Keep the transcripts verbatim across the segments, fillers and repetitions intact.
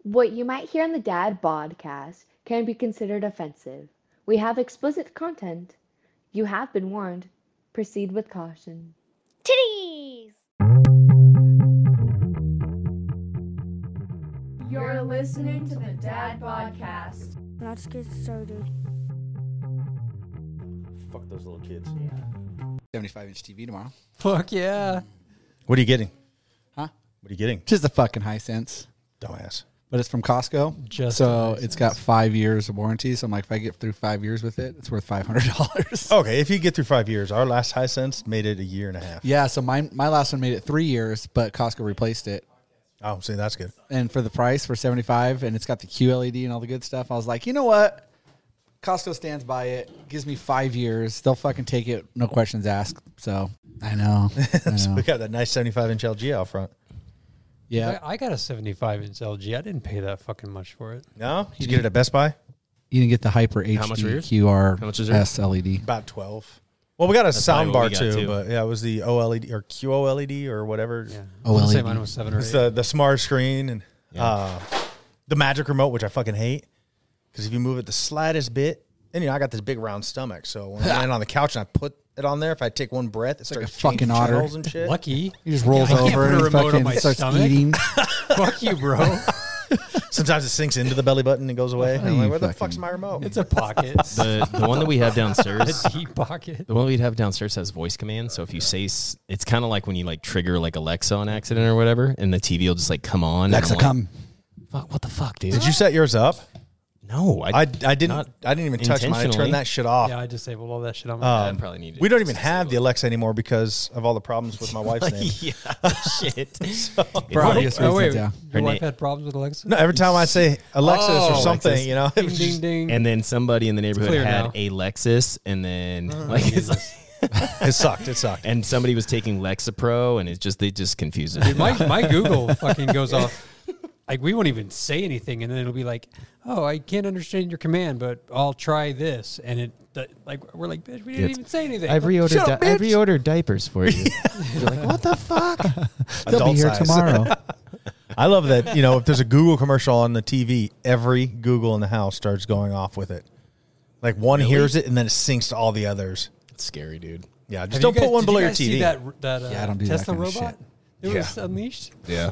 What you might hear on the Dad Podcast can be considered offensive. We have explicit content. You have been warned. Proceed with caution. Titties! You're listening to the Dad Podcast. Let's get started. Fuck those little kids. seventy-five inch T V tomorrow. Fuck yeah. What are you getting? Huh? What are you getting? Just a fucking Hisense. Dumbass. But it's from Costco. Just so it's got five years of warranty. So I'm like, if I get through five years with it, it's worth five hundred dollars. Okay, if you get through five years, our last Hisense made it a year and a half. Yeah, so my, my last one made it three years, but Costco replaced it. Oh, see, that's good. And for the price, for seventy-five, and it's got the Q L E D and all the good stuff, I was like, you know what? Costco stands by it. Gives me five years. They'll fucking take it. No questions asked. So I know. I So know. we got that nice seventy-five inch L G out front. Yeah. I, I got a seventy-five inch L G. I didn't pay that fucking much for it. No? Did you get it at Best Buy? You didn't get the Hyper How much were H D yours? Q R How much is yours? S L E D. About twelve. Well, we got a That's sound probably bar what we got, too, too. but yeah, it was the O L E D or Q O L E D or whatever. Yeah. Oh, I wanna say L E D. mine was seven or It's eight. the, the smart screen and uh, the magic remote, which I fucking hate. Because if you move it the slightest bit, and you know, I got this big round stomach. So when I land on the couch and I put it on there, if I take one breath, it like starts a fucking changing otter. channels and shit. Lucky. He just rolls I can't over put a and he remote on fucking my starts stomach. eating. Fuck you, bro. Sometimes it sinks into the belly button and goes away. And I'm like, You where the fucking- fuck's my remote? It's a pocket. The the one that we have downstairs, a deep pocket. the one we'd have downstairs has voice command. So if you say, s- it's kind of like when you like trigger like Alexa on accident or whatever, and the T V will just like come on. and Alexa, I'm like, come. Fuck, what the fuck, dude? Did you set yours up? No, I, I, I didn't not I didn't even touch mine. I intentionally. turned that shit off. Yeah, I disabled all that shit on my I Um, probably need. we don't even have the Alexa anymore because of all the problems with my wife's name. yeah, shit. It's For like- obvious Oh, wait. reasons, yeah. Your Her wife na- had problems with Alexa? No, every time I say Alexis Oh, or something, Alexis. you know, it Ding, was ding, just- ding. and then somebody in the neighborhood clear had now. a Lexus, and then like it's like, it sucked. It sucked. and somebody was taking Lexapro, and it just they just confused it. Dude, my, my Google fucking goes off. Like, we won't even say anything, and then it'll be like, oh, I can't understand your command, but I'll try this. And it, that, like, we're like, bitch, we didn't It's- even say anything. I've reordered. Shut up, di- I've bitch. reordered diapers for you. You're like, what the fuck? They'll Adult be here size. tomorrow. I love that. You know, if there's a Google commercial on the T V, every Google in the house starts going off with it. Like one Really? hears it and then it syncs to all the others. It's scary, dude. Yeah, just Have don't you guys- put one did below you your guys T V. See that, that uh, Yeah, I don't do that Tesla kind of robot? It was unleashed. Yeah.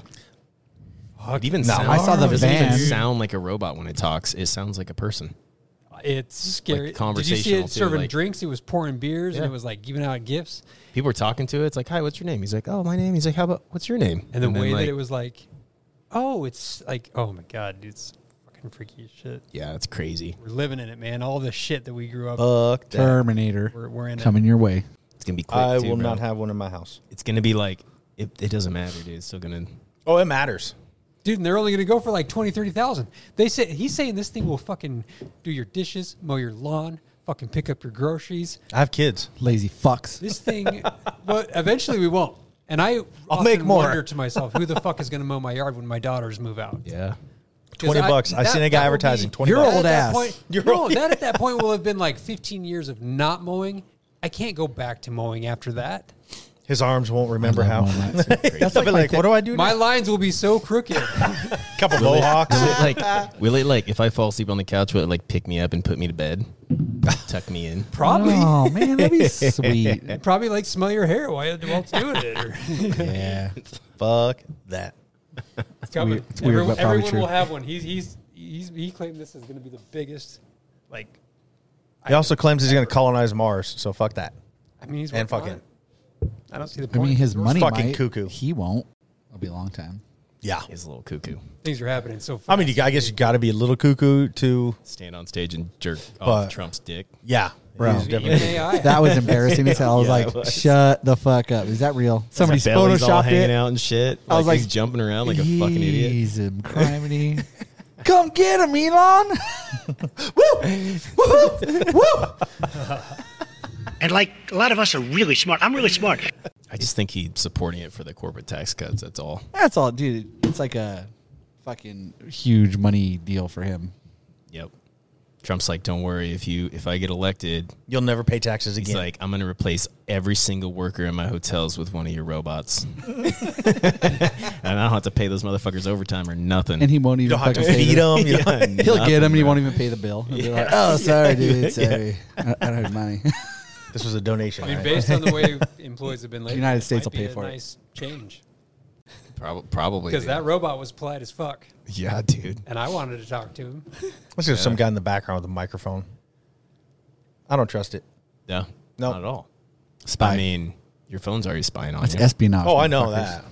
It even No, sounds, I saw the it doesn't even van. sound like a robot when it talks. It sounds like a person. It's scary. Did you see conversational, it too, serving like- drinks? It was pouring beers, and Yeah. it was like giving out gifts. People were talking to it. It's like, hi, what's your name? He's like, oh, my name. He's like, how about, what's your name? And the then, way like, that it was like, oh, it's like, oh my God, dude, it's fucking freaky as shit. Yeah, it's crazy. We're living in it, man. All the shit that we grew up Fuck that. Terminator we're, we're in it. coming your way. It's going to be quick, I too, will bro. not have one in my house. It's going to be like, it, it doesn't matter, dude. It's still going to. Oh, it matters. Dude, and they're only going to go for like twenty, thirty thousand. They say he's saying this thing will fucking do your dishes, mow your lawn, fucking pick up your groceries. I have kids. Lazy fucks. This thing, but eventually we won't. And I often make more. wonder to myself, who the fuck is going to mow my yard when my daughters move out? Yeah. 'Cause Twenty bucks. I that- seen a guy that will advertising be- twenty You're bucks. old That at that ass. point- You're no, old. that at that point will have been like fifteen years of not mowing. I can't go back to mowing after that. His arms won't remember I how. love that. That's like, like what do I do? My now? lines will be so crooked. couple mohawks. Will it, like, will it, like, if I fall asleep on the couch, will it, like, pick me up and put me to bed? Tuck me in? Probably. Oh, man, that'd be sweet. Probably like smell your hair while while it's doing it. Or Yeah. Fuck that. it's coming. weird- it's weird, Everyone, but probably everyone true. will have one. He's he's he's he claimed this is going to be the biggest. Like, He also claims he's going to colonize Mars, so fuck that. I mean, he's And working on fucking. it. I don't see the I point. mean, his money Fucking might. cuckoo. He won't. It'll be a long time. Yeah. He's a little cuckoo. Things are happening so fast. I mean, you, I guess you got to be a little cuckoo to, Stand on stage and jerk But- off Trump's dick. yeah. Bro. He's Even definitely- A I. That was embarrassing as hell. I was Yeah, like, it was. shut the fuck up. Is that real? Somebody His belly's all photoshopped hanging it. out and shit. I was like, he's like, jumping around like a fucking idiot. He's a criminy. Come get him, Elon. Woo! Woo! Woo! And like a lot of us are really smart. I'm really smart. I just think he's supporting it for the corporate tax cuts. That's all. That's all, dude. It's like a fucking huge money deal for him. Yep. Trump's like, don't worry, if you if I get elected, You'll never pay taxes he's again. like, I'm going to replace every single worker in my hotels with one of your robots. And I don't have to pay those motherfuckers overtime or nothing. And he won't you even don't have to fucking pay feed the- them. You Yeah, don't- He'll nothing, get him and he bro. won't even pay the bill. He'll be like, oh, sorry, dude. Sorry. I, I don't have money. This was a donation. I mean, right? based on the way employees have been lately, United it States might will be pay a for it. nice change Prob- Probably. because dude. that robot was polite as fuck, Yeah, dude. and I wanted to talk to him. Let's have some guy in the background with a microphone. I don't trust it. No, No. not at all. Spy. I mean, your phone's already spying on It's you. espionage. Oh, I know motherfuckers. that.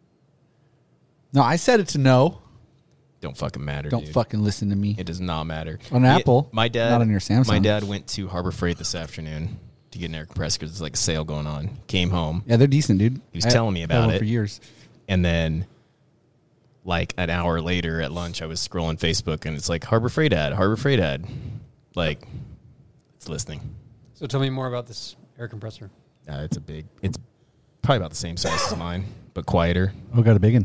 No, I said it to no. Don't fucking matter, Don't dude. fucking listen to me. It does not matter. On Yeah, Apple, my dad, not on your Samsung. My dad went to Harbor Freight this afternoon to get an air compressor because there's like a sale going on. Came home, Yeah, they're decent, dude. He was I- telling me I've about had one it. for years. and then like an hour later at lunch, I was scrolling Facebook and it's like Harbor Freight ad, Harbor Freight ad. Like, it's listening. So tell me more about this air compressor. Uh, it's a big. It's probably about the same size as mine, but quieter. Oh, got a big one.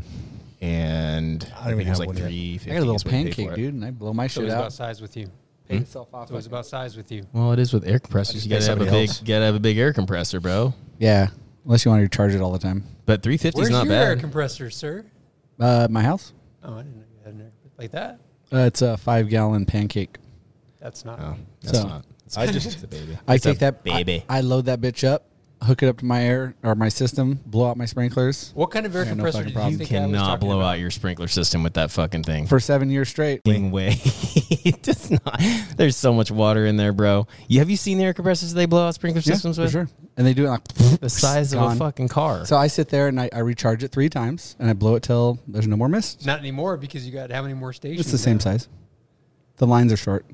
And I don't even think it was have like one yet. three I fifty. got a little is what you pay pancake, for it. dude, and I blow my So shit it's about out. size with you. Paid itself off. So it's about size with you. Well, it is with air compressors. just You gotta pay have a somebody big. else. You gotta have a big air compressor, bro. Yeah, unless you want to charge it all the time. But three fifty is Where's not your air bad. compressor, sir? Uh, my house. Oh, I didn't know you had an air like that. Uh, it's a five gallon pancake. That's not. Oh, that's So- not. It's I a- just- it's a baby. I It's take a that baby. I, I load that bitch up, hook it up to my air or my system, blow out my sprinklers What kind of air Yeah, no compressor fucking did problem. you You think I was cannot talking blow about? out your sprinkler system with that fucking thing. for seven years straight. Fucking way. It does not. There's so much water in there, bro. You have you seen the air compressors they blow out sprinkler Yeah, systems for with? sure. And they do it like The size of a gone. fucking car. So I sit there and I, I recharge it three times and I blow it till there's no more mist. Not anymore because you got how many more stations? It's the same now? size. The lines are short.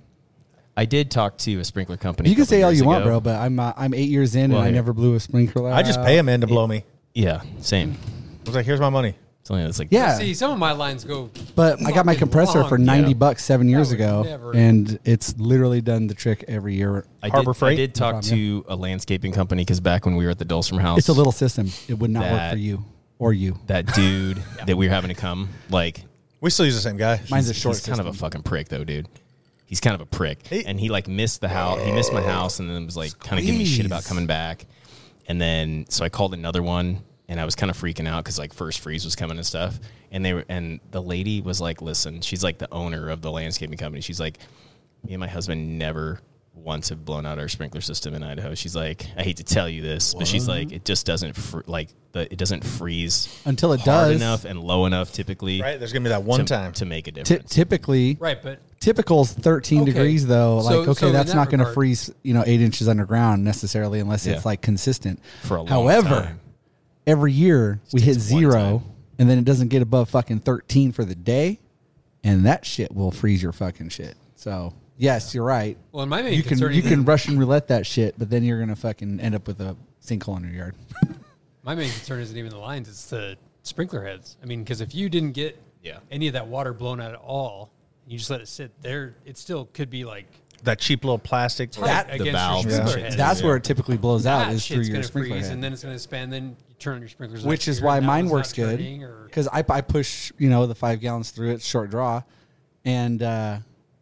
I did talk to a sprinkler company. You a can couple say all years you want, ago. bro, but I'm uh, I'm eight years in Well, and I yeah. never blew a sprinkler. I just out. pay a man to blow me. Yeah, same. I was like, here's my money. Something that's like Yeah, See, some of my lines go. but I got my fucking compressor long. for ninety Yeah. bucks seven years would ago, never- and it's literally done the trick every year. I Harbor did, Freight? I did talk No problem, to a landscaping company because back when we were at the Dulcimer house, It's a little system. It would not work That- for you or you. that dude that we were having to come like We still use the same guy. Mine's a he's- short He's kind of a system. fucking prick though, dude. He's kind of a prick, Hey. and he like missed the house. He missed my house, and then was like kind of giving me shit about Squeeze. coming back. And then so I called another one, and I was kind of freaking out because like first freeze was coming and stuff. And they were, and the lady was like, "Listen, she's like the owner of the landscaping company. She's like, me and my husband never once have blown out our sprinkler system in Idaho. She's like, I hate to tell you this, but she's like, it just doesn't fr- like the it doesn't freeze Until it hard does. enough and low enough typically Right? There's going to be that one to, time. to make a Ty- difference. typically, Right, but typical's thirteen Okay. degrees though. So- Like, okay, so in that's that not going to regard- freeze, you know, eight inches underground necessarily unless Yeah. it's like consistent. For a long However, time. every year we hit takes one zero, time. and then it doesn't get above fucking thirteen for the day, and that shit will freeze your fucking shit. So yes, you're right. well, in my main You can concern, you even- can Russian roulette that shit, but then you're gonna fucking end up with a sinkhole in your yard. my main concern isn't even the lines; it's the sprinkler heads. I mean, because if you didn't get Yeah. any of that water blown out at all, you just let it sit there, it still could be like That cheap little plastic. tight the against valves your and sprinkler shit, heads. too. That's Yeah. where it typically blows out That is through shit's your gonna sprinkler freeze, head. and then it's going to expand. Then you turn on your sprinklers, Which up is here, why and that mine one's works not good turning, or- because I, I push you know the five gallons through it, short draw, and uh,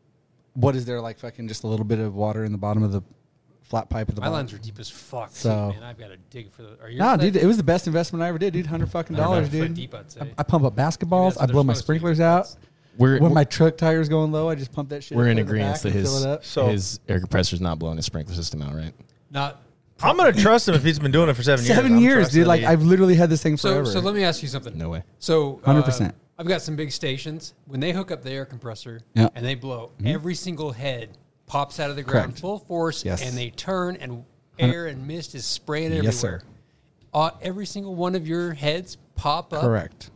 what is there like fucking just a little bit of water in the bottom of the flat pipe at the My bottom? lines are deep as fuck. So- too, man, I've got to dig for the. Are yours No, that dude, deep? it was the best investment I ever did, dude. Hundred fucking dollars, Foot dude. deep, I'd say. I, I pump up Maybe basketballs. that's I what blow they're my supposed to be. sprinklers out. We're When my truck tires going low, I just pump that shit. we're up in the agreement back that and fill his it up. So- his air compressor's not blowing his sprinkler system out, right? Not I'm going to trust him if he's been doing it for seven years. Seven I'm years, trusting dude. that Like he- I've literally had this thing so. forever. So let me ask you something. No way. So one hundred percent. uh, I've got some big stations. When they hook up the air compressor Yeah. Mm-hmm. and they blow, every single head pops out of the ground Correct. full force, Yes. and they turn, and air and mist is spraying everywhere. Yes, sir. Uh, every single one of your heads pop up. Correct.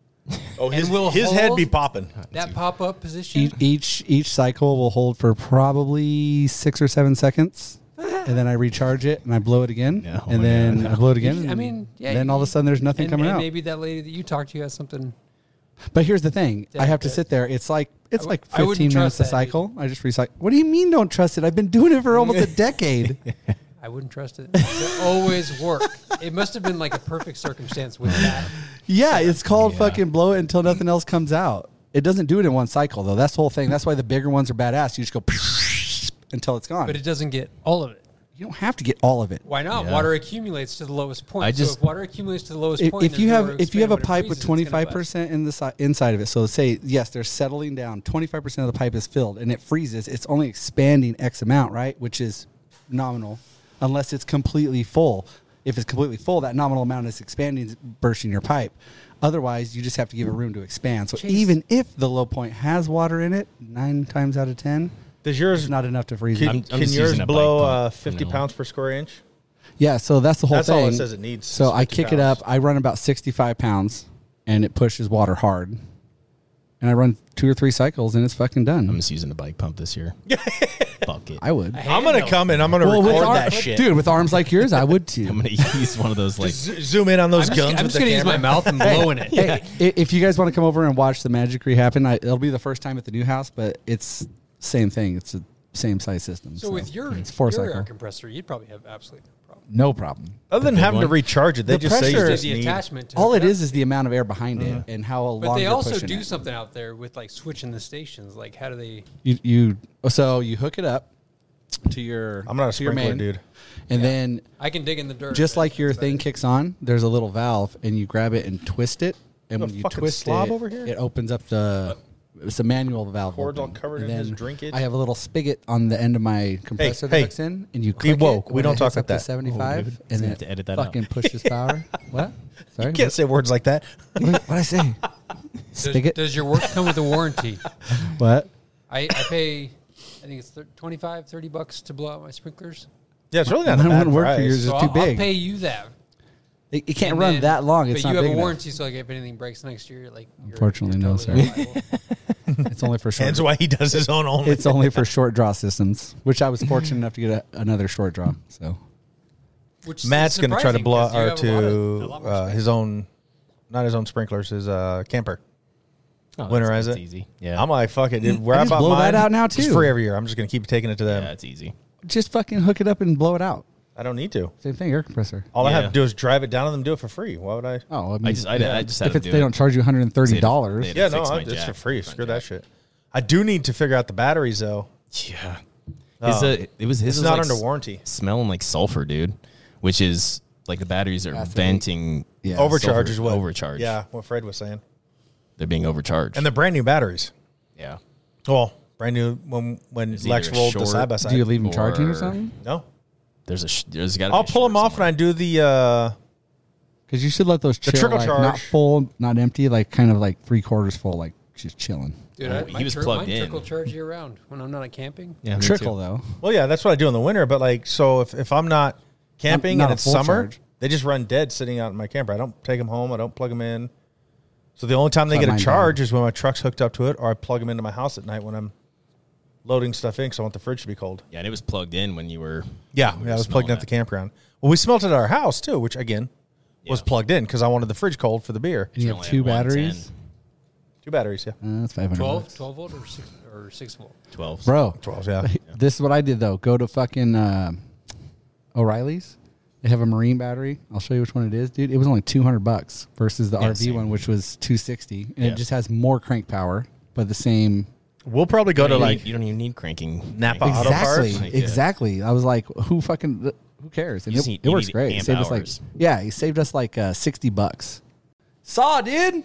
oh, his, and we'll his head hold- be popping. That pop up position. Each, each each cycle will hold for probably six or seven seconds, and then I recharge it and I blow it again, Yeah, oh and my then God. I blow it again. I and mean, yeah. Then all of a sudden, there's nothing and, coming and out. Maybe that lady that you talked to has something. But here's the thing: I Yeah, have to but- sit there. It's like it's I like w- I wouldn't fifteen minutes trust to that, dude. cycle. I just recycle. What do you mean? Don't trust it? I've been doing it for almost a decade. I wouldn't trust it. It always work. It must have been like a perfect circumstance with that. Yeah, it's called Yeah. fucking blow it until nothing else comes out. It doesn't do it in one cycle though. That's the whole thing. That's why the bigger ones are badass. You just go until it's gone. But it doesn't get all of it. You don't have to get all of it. Why not? Yeah. Water accumulates to the lowest point. I so just- if water accumulates to the lowest If, point, if there's you nowhere have to if you have a expand. When it pipe with freezes, it's twenty gonna five percent in the si- inside of it, so say yes, they're settling down. Twenty five percent of the pipe is filled, and it freezes. It's only expanding X amount, right? Which is nominal, unless it's completely full. If it's completely full, that nominal amount is expanding, bursting your pipe. Otherwise, you just have to give it room to expand. So Chase. even if the low point has water in it, nine times out of ten, Does yours it's not enough to freeze Can, it. I'm- I'm can just yours using a blow bike pump uh, from fifty now on. pounds per square inch? Yeah, so that's the whole That's thing. all it says it needs, So is I fifty kick it pounds. up. I run about sixty-five pounds, and it pushes water hard. And I run two or three cycles, and it's fucking done. I'm just using the bike pump this year. Fuck it. I would. I'm gonna come and I'm gonna Well, with record ar- that shit. dude, with arms like yours, I would too. I'm gonna use one of those like. Z- zoom in on those I'm guns. just, I'm with just the gonna use my camera. mouth and blow in it. Hey, i- if you guys want to come over and watch the magic rehappen, I, it'll be the first time at the new house, but it's same thing. It's the same size system. So, with your, it's four your cycle, air compressor, you'd probably have absolutely no problem. no problem. Other than big having to one? recharge it, they The just say you pressure- just the need. attachment. To All hook it up. is is the amount of air behind it and how long. But they you're also pushing do it. something out there with like switching the stations. Like, how do they? You, you so you hook it up to your. I'm not a to your sprinkler main, dude. And then I can dig in the dirt. just but like your that's about thing it. kicks on, there's a little valve, and you grab it and twist it. And You a when you fucking twist slob it, over here? it opens up the. It's a manual valve. Cord's all opening. covered And in his then drinkage. I have a little spigot on the end of my compressor that hey. hooks in, and you Be click woke. it We when don't it talk hits like up to that. seventy-five, Oh, dude. He's and gonna then have to edit that out. fucking pushes power. What? Sorry, You can't say words like that. what did I say? Does, Spigot. does your work come with a warranty? What? I, I pay, I think it's thir- twenty-five, thirty bucks to blow out my sprinklers. Yeah, it's really not Mine a bad wouldn't work for price. yours. It's So too I'll, big. I'll pay you that. It, it can't And run then- that long. It's but not you have big a enough. warranty, so like if anything breaks next year, like you're, Unfortunately, you're no, totally sir. liable. It's only for short. Hence why he does his own only. It's only for short draw systems, which I was fortunate enough to get a, another short draw. So Which is Matt's going to try to surprising, blow 'cause you or have a lot of- to a lot more uh, space. his own, not his own sprinklers, his uh, camper. Oh, Winterize that's, it. that's easy. Yeah. I'm like, fuck it, dude. Where I I just bought blow that mine, out now, It's too. free every year. I'm just going to keep taking it to them. yeah, it's easy. just fucking hook it up and blow it out. I don't need to. Same thing, air compressor. All I have Yeah. to do is drive it down and them do it for free. Why would I? Oh, I, mean, I just, I, I just had if to it's, do they it. don't charge you one hundred and thirty dollars. They had to Yeah, no, fix my I- it's jack. for free. My Screw jack. that shit. I do need to figure out the batteries though. Yeah. His, Oh. uh, it was his It's was not like under s- warranty. Smelling like sulfur, dude. Which is like the batteries are Has to be. venting. Yeah. Overcharge sulfur- is what overcharge. Yeah, what Fred was saying. They're being overcharged. And they're brand new batteries. yeah. Well, brand new when when It's Lex either a rolled the short- side by side. Do you leave them charging or Or- something? No, There's a sh- there's got. I'll pull them off and I do the. uh Because you should let those The chill, trickle like, charge. not full, not empty, like kind of like three quarters full, like just chilling. Dude, Oh, I, he my was tri- plugged mine in. trickle charge year round when I'm not camping. Yeah, me Trickle too. though. Well, yeah, that's what I do in the winter. But like, so if, if I'm not camping Not and a it's full summer, charge. they just run dead sitting out in my camper. I don't take them home. I don't plug them in. So the only time they Shut get a mine charge down. is when my truck's hooked up to it, or I plug them into my house at night when I'm loading stuff in because I want the fridge to be cold. Yeah, and it was plugged in when you were. Yeah, when we yeah, I were was plugged in smelling at the it. campground. Well, we smelt it at our house too, which again was Yeah. plugged in because I wanted the fridge cold for the beer. And you You have only two had one batteries. ten. Two batteries, yeah. Uh, that's five hundred. twelve, twelve volt or six, or six volt. twelve. Bro, Twelve, yeah. this is what I did though. Go to fucking uh, O'Reilly's. They have a marine battery. I'll show you which one it is, dude. It was only two hundred bucks versus the Yeah, R V same. one, which was two sixty, and Yeah. it just has more crank power, but the same. We'll probably go You to don't like even- you don't even need cranking. Napa cranking. Auto Exactly, Parts? Like, yeah. exactly. I was like, who fucking, who cares? And You it, just need- it you works need great. He amp saved us like, hours. yeah, he saved us like uh, sixty bucks. Saw, dude.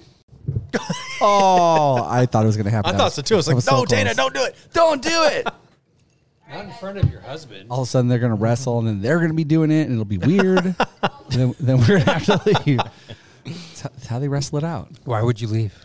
Oh, I thought it was gonna happen. I That thought was- so too. I was that like, so no, Dana, close. don't do it. don't do it. Not in front of your husband. All of a sudden they're going to wrestle, and then they're going to be doing it, and it'll be weird. and then, then we're going to have to leave. That's how, that's how they wrestle it out. Why would you leave?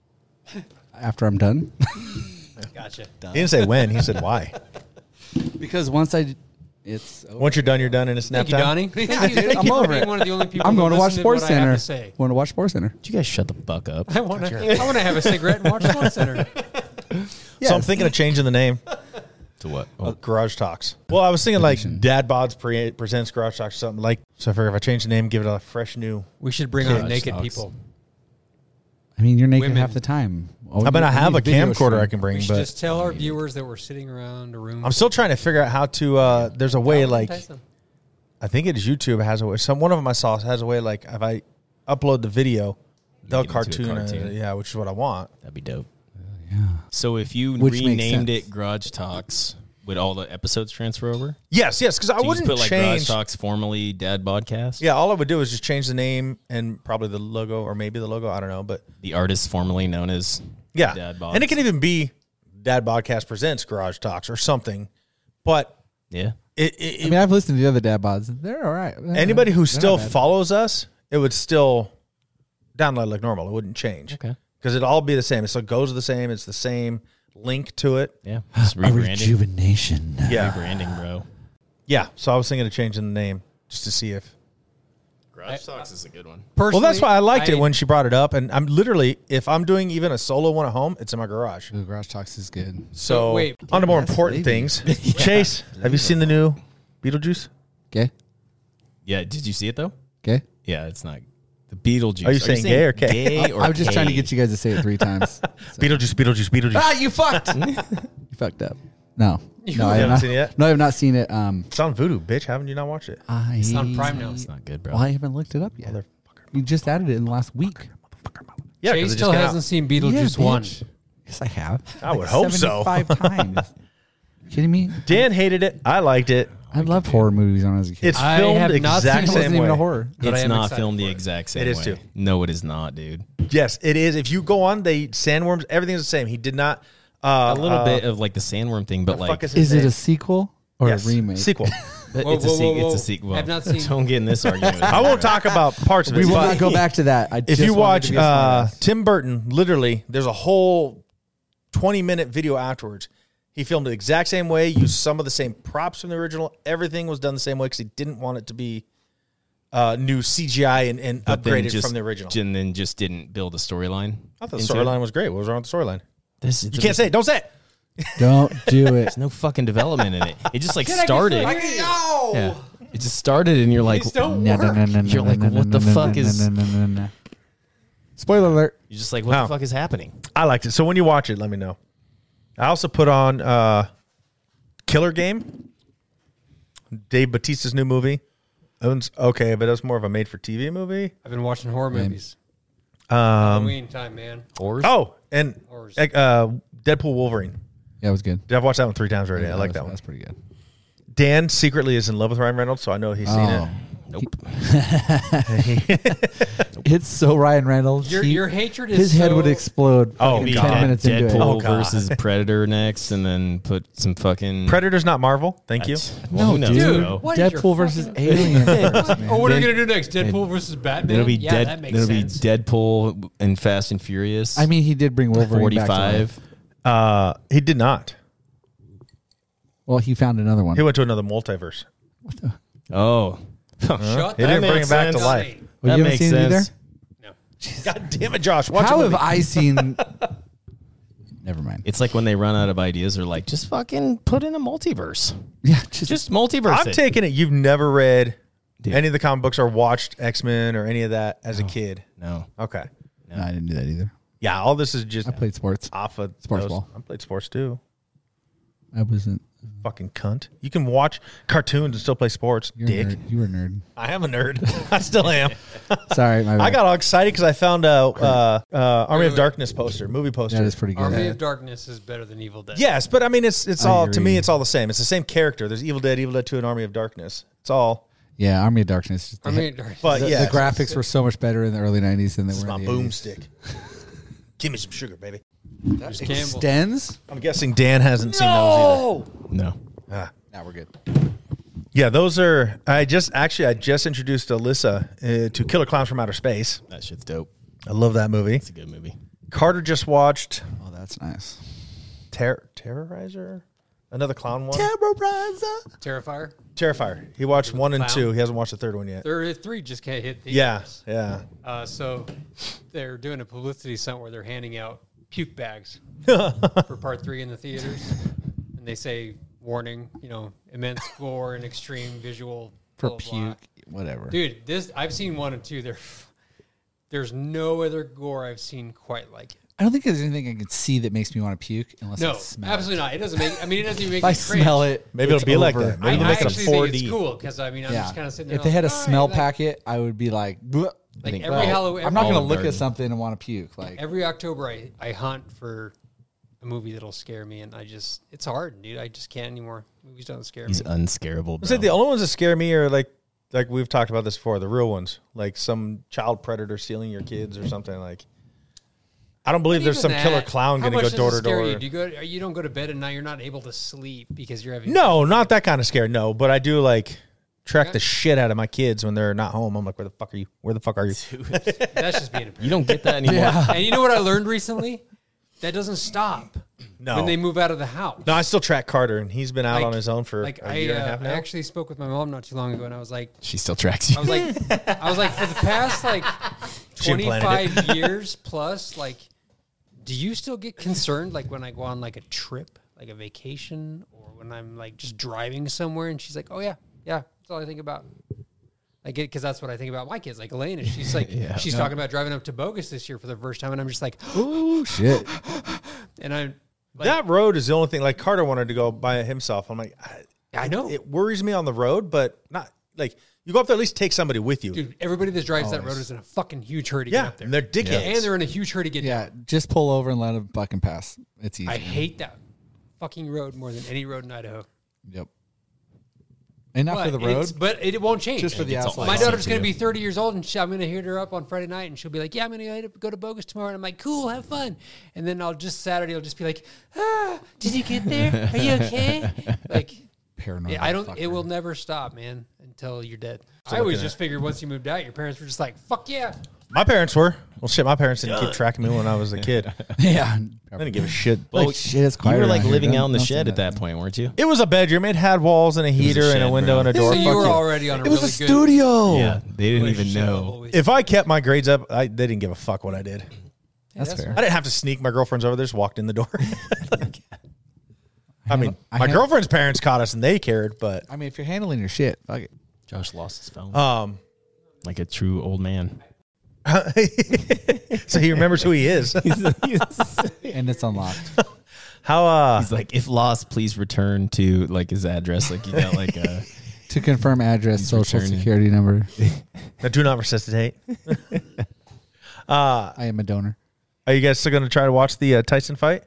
After I'm done, Gotcha. He didn't say when. He said why. because once I, it's over. Once you're done, you're done, and it's nap Thank you, time. Donnie. Thank you, thank I'm you for over being it. one of the only people I'm who going to watch listen Sports what I have Center. to say. Going to watch Sports Center. Did you guys shut the fuck up? I want to. I want to have a cigarette and watch Sports Center. So I'm Yes. thinking of changing the name. To what? Uh, Oh, Garage Talks. Well, I was thinking like Edition. Dad Bods pre- presents Garage Talks or something like. So I figure if I change the name, give it a fresh new. We should bring on Garage naked Talks. people. I mean, you're naked Women. half the time. Oh, I mean, you- I you have need a video camcorder stream. I can bring, We should but just tell our viewers that we're sitting around a room. I'm still trying to figure out how to. Uh, there's a way like Entice them. I think it is YouTube has a way. Some one of them I saw has a way like if I upload the video, they'll Make it into a cartoon, it, cartoon. yeah, which is what I want. that'd be dope. Yeah. So if you Which makes renamed sense. it Garage Talks, would all the episodes transfer over? Yes, yes, because I So you wouldn't just put like Garage change. Talks, formerly Dad Podcast. Yeah, all I would do is just change the name and probably the logo, or maybe the logo. I don't know, but The artist formerly known as yeah, Dad Bods. and it can even be Dad Podcast presents Garage Talks or something. But yeah. it, it, I mean, I've listened to the other dad bods. They're all right. They're- anybody who they're still not bad. follows us, it would still download like normal. It wouldn't change. Okay. Because it'd all be the same. It still goes the same. It's the same link to it. Yeah. Just A rebranding. rejuvenation. Yeah. Rebranding, bro. Yeah. So I was thinking of changing the name just to see if. Garage Talks is a good one. Well, that's why I liked I- it when she brought it up. And I'm literally, if I'm doing even a solo one at home, it's in my garage. Ooh, Garage Talks is good. So, wait. on to more Yes, important lady. things. Chase, have you seen the new Beetlejuice? Okay. Yeah. Did you see it though? Okay. Yeah. It's not the Beetlejuice. Are you saying gay or K? Gay or I was just trying to K? get you guys to say it three times. So. Beetlejuice, Beetlejuice, Beetlejuice. Ah, you fucked. you fucked up. No. No, I haven't have not seen it yet? No, I have not seen it. Um, It's on Voodoo, bitch. Haven't you not watched it? I, It's on Prime now. It's not good, bro. Well, I haven't looked it up yet. You just added it in the last week. Yeah, 'cause Chase it just still came out. hasn't seen Beetlejuice Yeah, one. bitch. Yes, I have. I would hope so. Seventy-five times. You kidding me? Dan hated it. I liked it. I loved horror movies when I was a kid. It's I filmed have not exact seen it it. same wasn't even way. a horror. But I It's am not excited filmed the for it. exact same It is way. too. No, it is not, dude. Yes, it is. If you go on, they sandworms. Everything's the same. He did not. Uh, A little uh, bit of like the sandworm thing, but the like fuck is his Is it name? a sequel or Yes, a remake? sequel? but Whoa, it's, a whoa, se- whoa, whoa. it's a sequel. I've not seen- Don't get in this argument. with I me, won't bro. talk about parts of it. We will but not go back to that. I If just you wanted watch to be a uh, smartass. Tim Burton, literally, there's a whole twenty minute video afterwards. He filmed it the exact same way, used some of the same props from the original. Everything was done the same way because he didn't want it to be uh, new C G I and, and But then upgraded just- from the original. And then just didn't build a storyline. I thought the into storyline it. was great. What was wrong with the storyline? This, You can't say it. Don't say it. Don't do it. There's no fucking development in it. It just like started. Yeah. It just started, and you're like, Please don't No, no, work. no, no, You're no, like, no, what no, the no, fuck no, is- no, no, no, no. Spoiler alert. you're just like, what Wow. the fuck is happening? I liked it. So when you watch it, let me know. I also put on uh, Killer Game, Dave Bautista's new movie. It was okay, but it was more of a made-for-T V movie. I've been watching horror movies. Um, Halloween time, man. Horrors? oh, and Horrors. uh, Deadpool Wolverine. Yeah, it was good. I've watched that one three times already. I like was- that one. That's pretty good. Dan secretly is in love with Ryan Reynolds, so I know he's seen Oh. it. Nope. It's so Ryan Reynolds. Your, He- your hatred is his head so- would explode. Oh, fucking Be God. ten minutes into it. Deadpool Oh, God. versus Predator next, and then put some fucking Predator's not Marvel. Thank you. That's- Well, who No, knows, dude. bro? What is your Deadpool versus fucking- Alien first, Oh, man. what are we Then- gonna do next? Deadpool versus Batman? It'll be yeah, dead. that makes It'll sense. be Deadpool and Fast and Furious. I mean, he did bring Wolverine back to life. forty-five. Uh, he did not. Well, he found another one. He went to another multiverse. Oh, Shut He that didn't bring makes it back to sense. life. Well, that you haven't makes seen it sense. No. God damn it, Josh! Watch How a have movie. I seen? Never mind. It's like when they run out of ideas, they're like, just fucking put in a multiverse. Yeah, just, Just multiverse. I'm it. taking it. You've never read Dude. any of the comic books or watched X-Men or any of that as a kid. No. Okay. no, I didn't do that either. Yeah, all this is just I played sports. off of Sports those- ball. I played sports too. I wasn't. Fucking cunt. You can watch cartoons and still play sports. You're a Dick. nerd. You were a nerd. I am a nerd. I still am. Sorry, my bad. I got all excited because I found a uh, uh, Army Wait, of wait. Darkness poster, movie poster. that is pretty good. Army of Darkness is better than Evil Dead. Yes, but I mean, it's it's I all to agree. me. It's all the same. It's the same character. There's Evil Dead, Evil Dead Two, and Army of Darkness. It's all. Yeah, Army of Darkness. Just the, Army of Darkness. But the, yeah, the graphics were so much better in the early nineties than they This is were my in the eighties. boomstick. Give me some sugar, baby. There's Campbell. Extends? I'm guessing Dan hasn't seen those No. either. Ah. Now we're good. Yeah, those are. I just actually I just introduced Alyssa uh, to Killer Clowns from Outer Space. That shit's dope. I love that movie. It's a good movie. Carter just watched Oh, that's nice. Ter- Terrorizer, another clown one. Terrorizer. Terrifier. Terrifier. He watched one and Clown. two. He hasn't watched the third one yet. There are three just can't hit these. Yeah, yeah. Uh, so they're doing a publicity stunt where they're handing out puke bags for part three in the theaters, and they say, "Warning, you know, immense gore and extreme visual For blah, blah, blah." puke, whatever. Dude, this I've seen one and two. There, there's no other gore I've seen quite like it. I don't think there's anything I can see that makes me want to puke unless I No, smell absolutely it. not. It doesn't make. I mean, it doesn't even make If I me cringe. smell it, Maybe it's it'll be like over. that. Maybe I, they'll I make it a actually four think D. it's cool because I mean, I'm Yeah. just kind of sitting there. If they had a like, "All smell right," like- packet, I would be like, "Bleh." like think every all- Halloween, I'm not going to Olive look Garden. at something and want to puke. Like, every October I, I hunt for a movie that'll scare me, and I just it's hard, dude. I just can't anymore. Movies don't scare He's me. unscarable. I say Bro. the only ones that scare me are like like we've talked about this before, the real ones, like some child predator stealing your kids or something. Like, I don't believe But there's even some killer that, clown how going to much go door does it to scare door. You? Do you go? You don't go to bed, and now you're not able to sleep because you're having No, not that kind of scare. No, but I do like track Okay. the shit out of my kids when they're not home. I'm like, where the fuck are you? Where the fuck are you? That's just being a parent. You don't get that anymore. And you know what I learned recently? That doesn't stop No, when they move out of the house. no, I still track Carter, and he's been out Like- on his own for Like a I, year and a uh, half I now. actually spoke with my mom not too long ago, and I was like, She still tracks you. I was like, I was like, for the past like She implanted twenty-five years plus, like, do you still get concerned like when I go on like a trip, like a vacation, or when I'm like just driving somewhere? And she's like, oh yeah, yeah, that's all I think about. Like, because that's what I think about my kids. Like Elena, she's like, Yeah. she's talking about driving up to Bogus this year for the first time, and I'm just like, Oh shit! and I'm like, that road is the only thing. Like Carter wanted to go by himself. I'm like, I, I know. it worries me on the road, but not like you go up there. At least take somebody with you. Dude, everybody that drives that road Always. is in a fucking huge hurry to get yeah, up there. and they're dickheads. And they're in a huge hurry to get Yeah, down. just pull over and let him fucking pass. It's easy. I hate that fucking road more than any road in Idaho. Yep. And not But for the road, it's- but it won't change. just for the It's all- outside. My Awesome daughter's for going to you. be thirty years old, and she, I'm going to hit her up on Friday night, and she'll be like, "Yeah, I'm going to go to Bogus tomorrow." And I'm like, "Cool, have fun." And then I'll just Saturday, I'll just be like, "Ah, did you get there? Are you okay?" Like, Paranoid. yeah, I don't. motherfucker. It will never stop, man, until you're dead. I looking always at- just figured once you moved out, your parents were just like, "Fuck yeah." My parents were. Well, shit, my parents didn't keep tracking me when I was a kid. Yeah. I didn't give a shit. Like, Well, shit, it's you quiet were like around here. living Don't- out in the don't say shed at that. that point, weren't you? It was a bedroom. It had walls and a heater and a shed, window bro. and a door. So you Fuck were you. already on a It really was a good studio. Yeah, they didn't even relationship know. level with- If I kept my grades up, I, they didn't give a fuck what I did. That's that's fair. I didn't have to sneak. My girlfriend's over there, just walked in the door. Like, I mean, I my have- girlfriend's parents caught us and they cared, but I mean, if you're handling your shit, fuck it. Josh lost his phone. um, like a true old man. so he remembers who he is. And it's unlocked. How uh, He's like, if lost, please return to like his address. Like you got like a To confirm address, He's social returning. security number. now do not resuscitate. uh, I am a donor. are you guys still going to try to watch the uh, Tyson fight?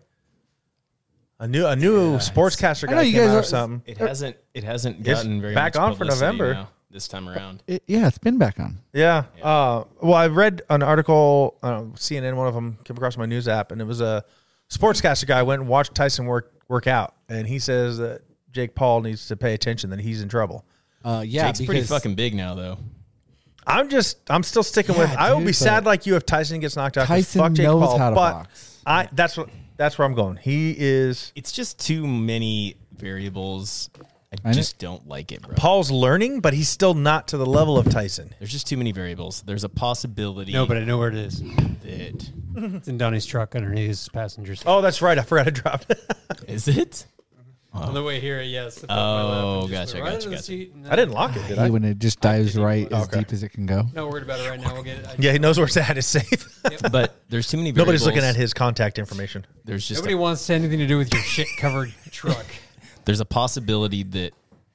A new a new sportscaster I know guy you came guys out or are- something. it hasn't it hasn't It's gotten very back much on for publicity November. now, this time around. It, yeah, it's been back on. Yeah. Uh, well, I read an article, uh, C N N, one of them came across my news app, and it was a sportscaster guy went and watched Tyson work work out, and he says that Jake Paul needs to pay attention, that he's in trouble. Uh, yeah, Jake's pretty because fucking big now, though. I'm just, I'm still sticking with. Yeah, I will dude, be sad but like you if Tyson gets knocked out. 'cause Tyson fuck Jake knows Paul, how to but box. I that's what that's where I'm going. He is. It's just too many variables. I, I know. just don't like it, bro. Paul's learning, but he's still not to the level of Tyson. There's just too many variables. There's a possibility No, but I know where it is. that It's in Donnie's truck underneath his passenger seat. Oh, that's right. I forgot to drop it. is it? On the way here, yes. Above Oh, my lap, and just gotcha, went right gotcha, into the gotcha. seat, and I then- didn't lock it, did I I? hate when it just dives right as Okay. deep as it can go. Not worried about it right now. We'll get it. I Yeah, he knows where it's at. It's safe. But there's too many variables. Nobody's looking at his contact information. There's just Nobody a, wants anything to do with your shit covered truck. there's a possibility that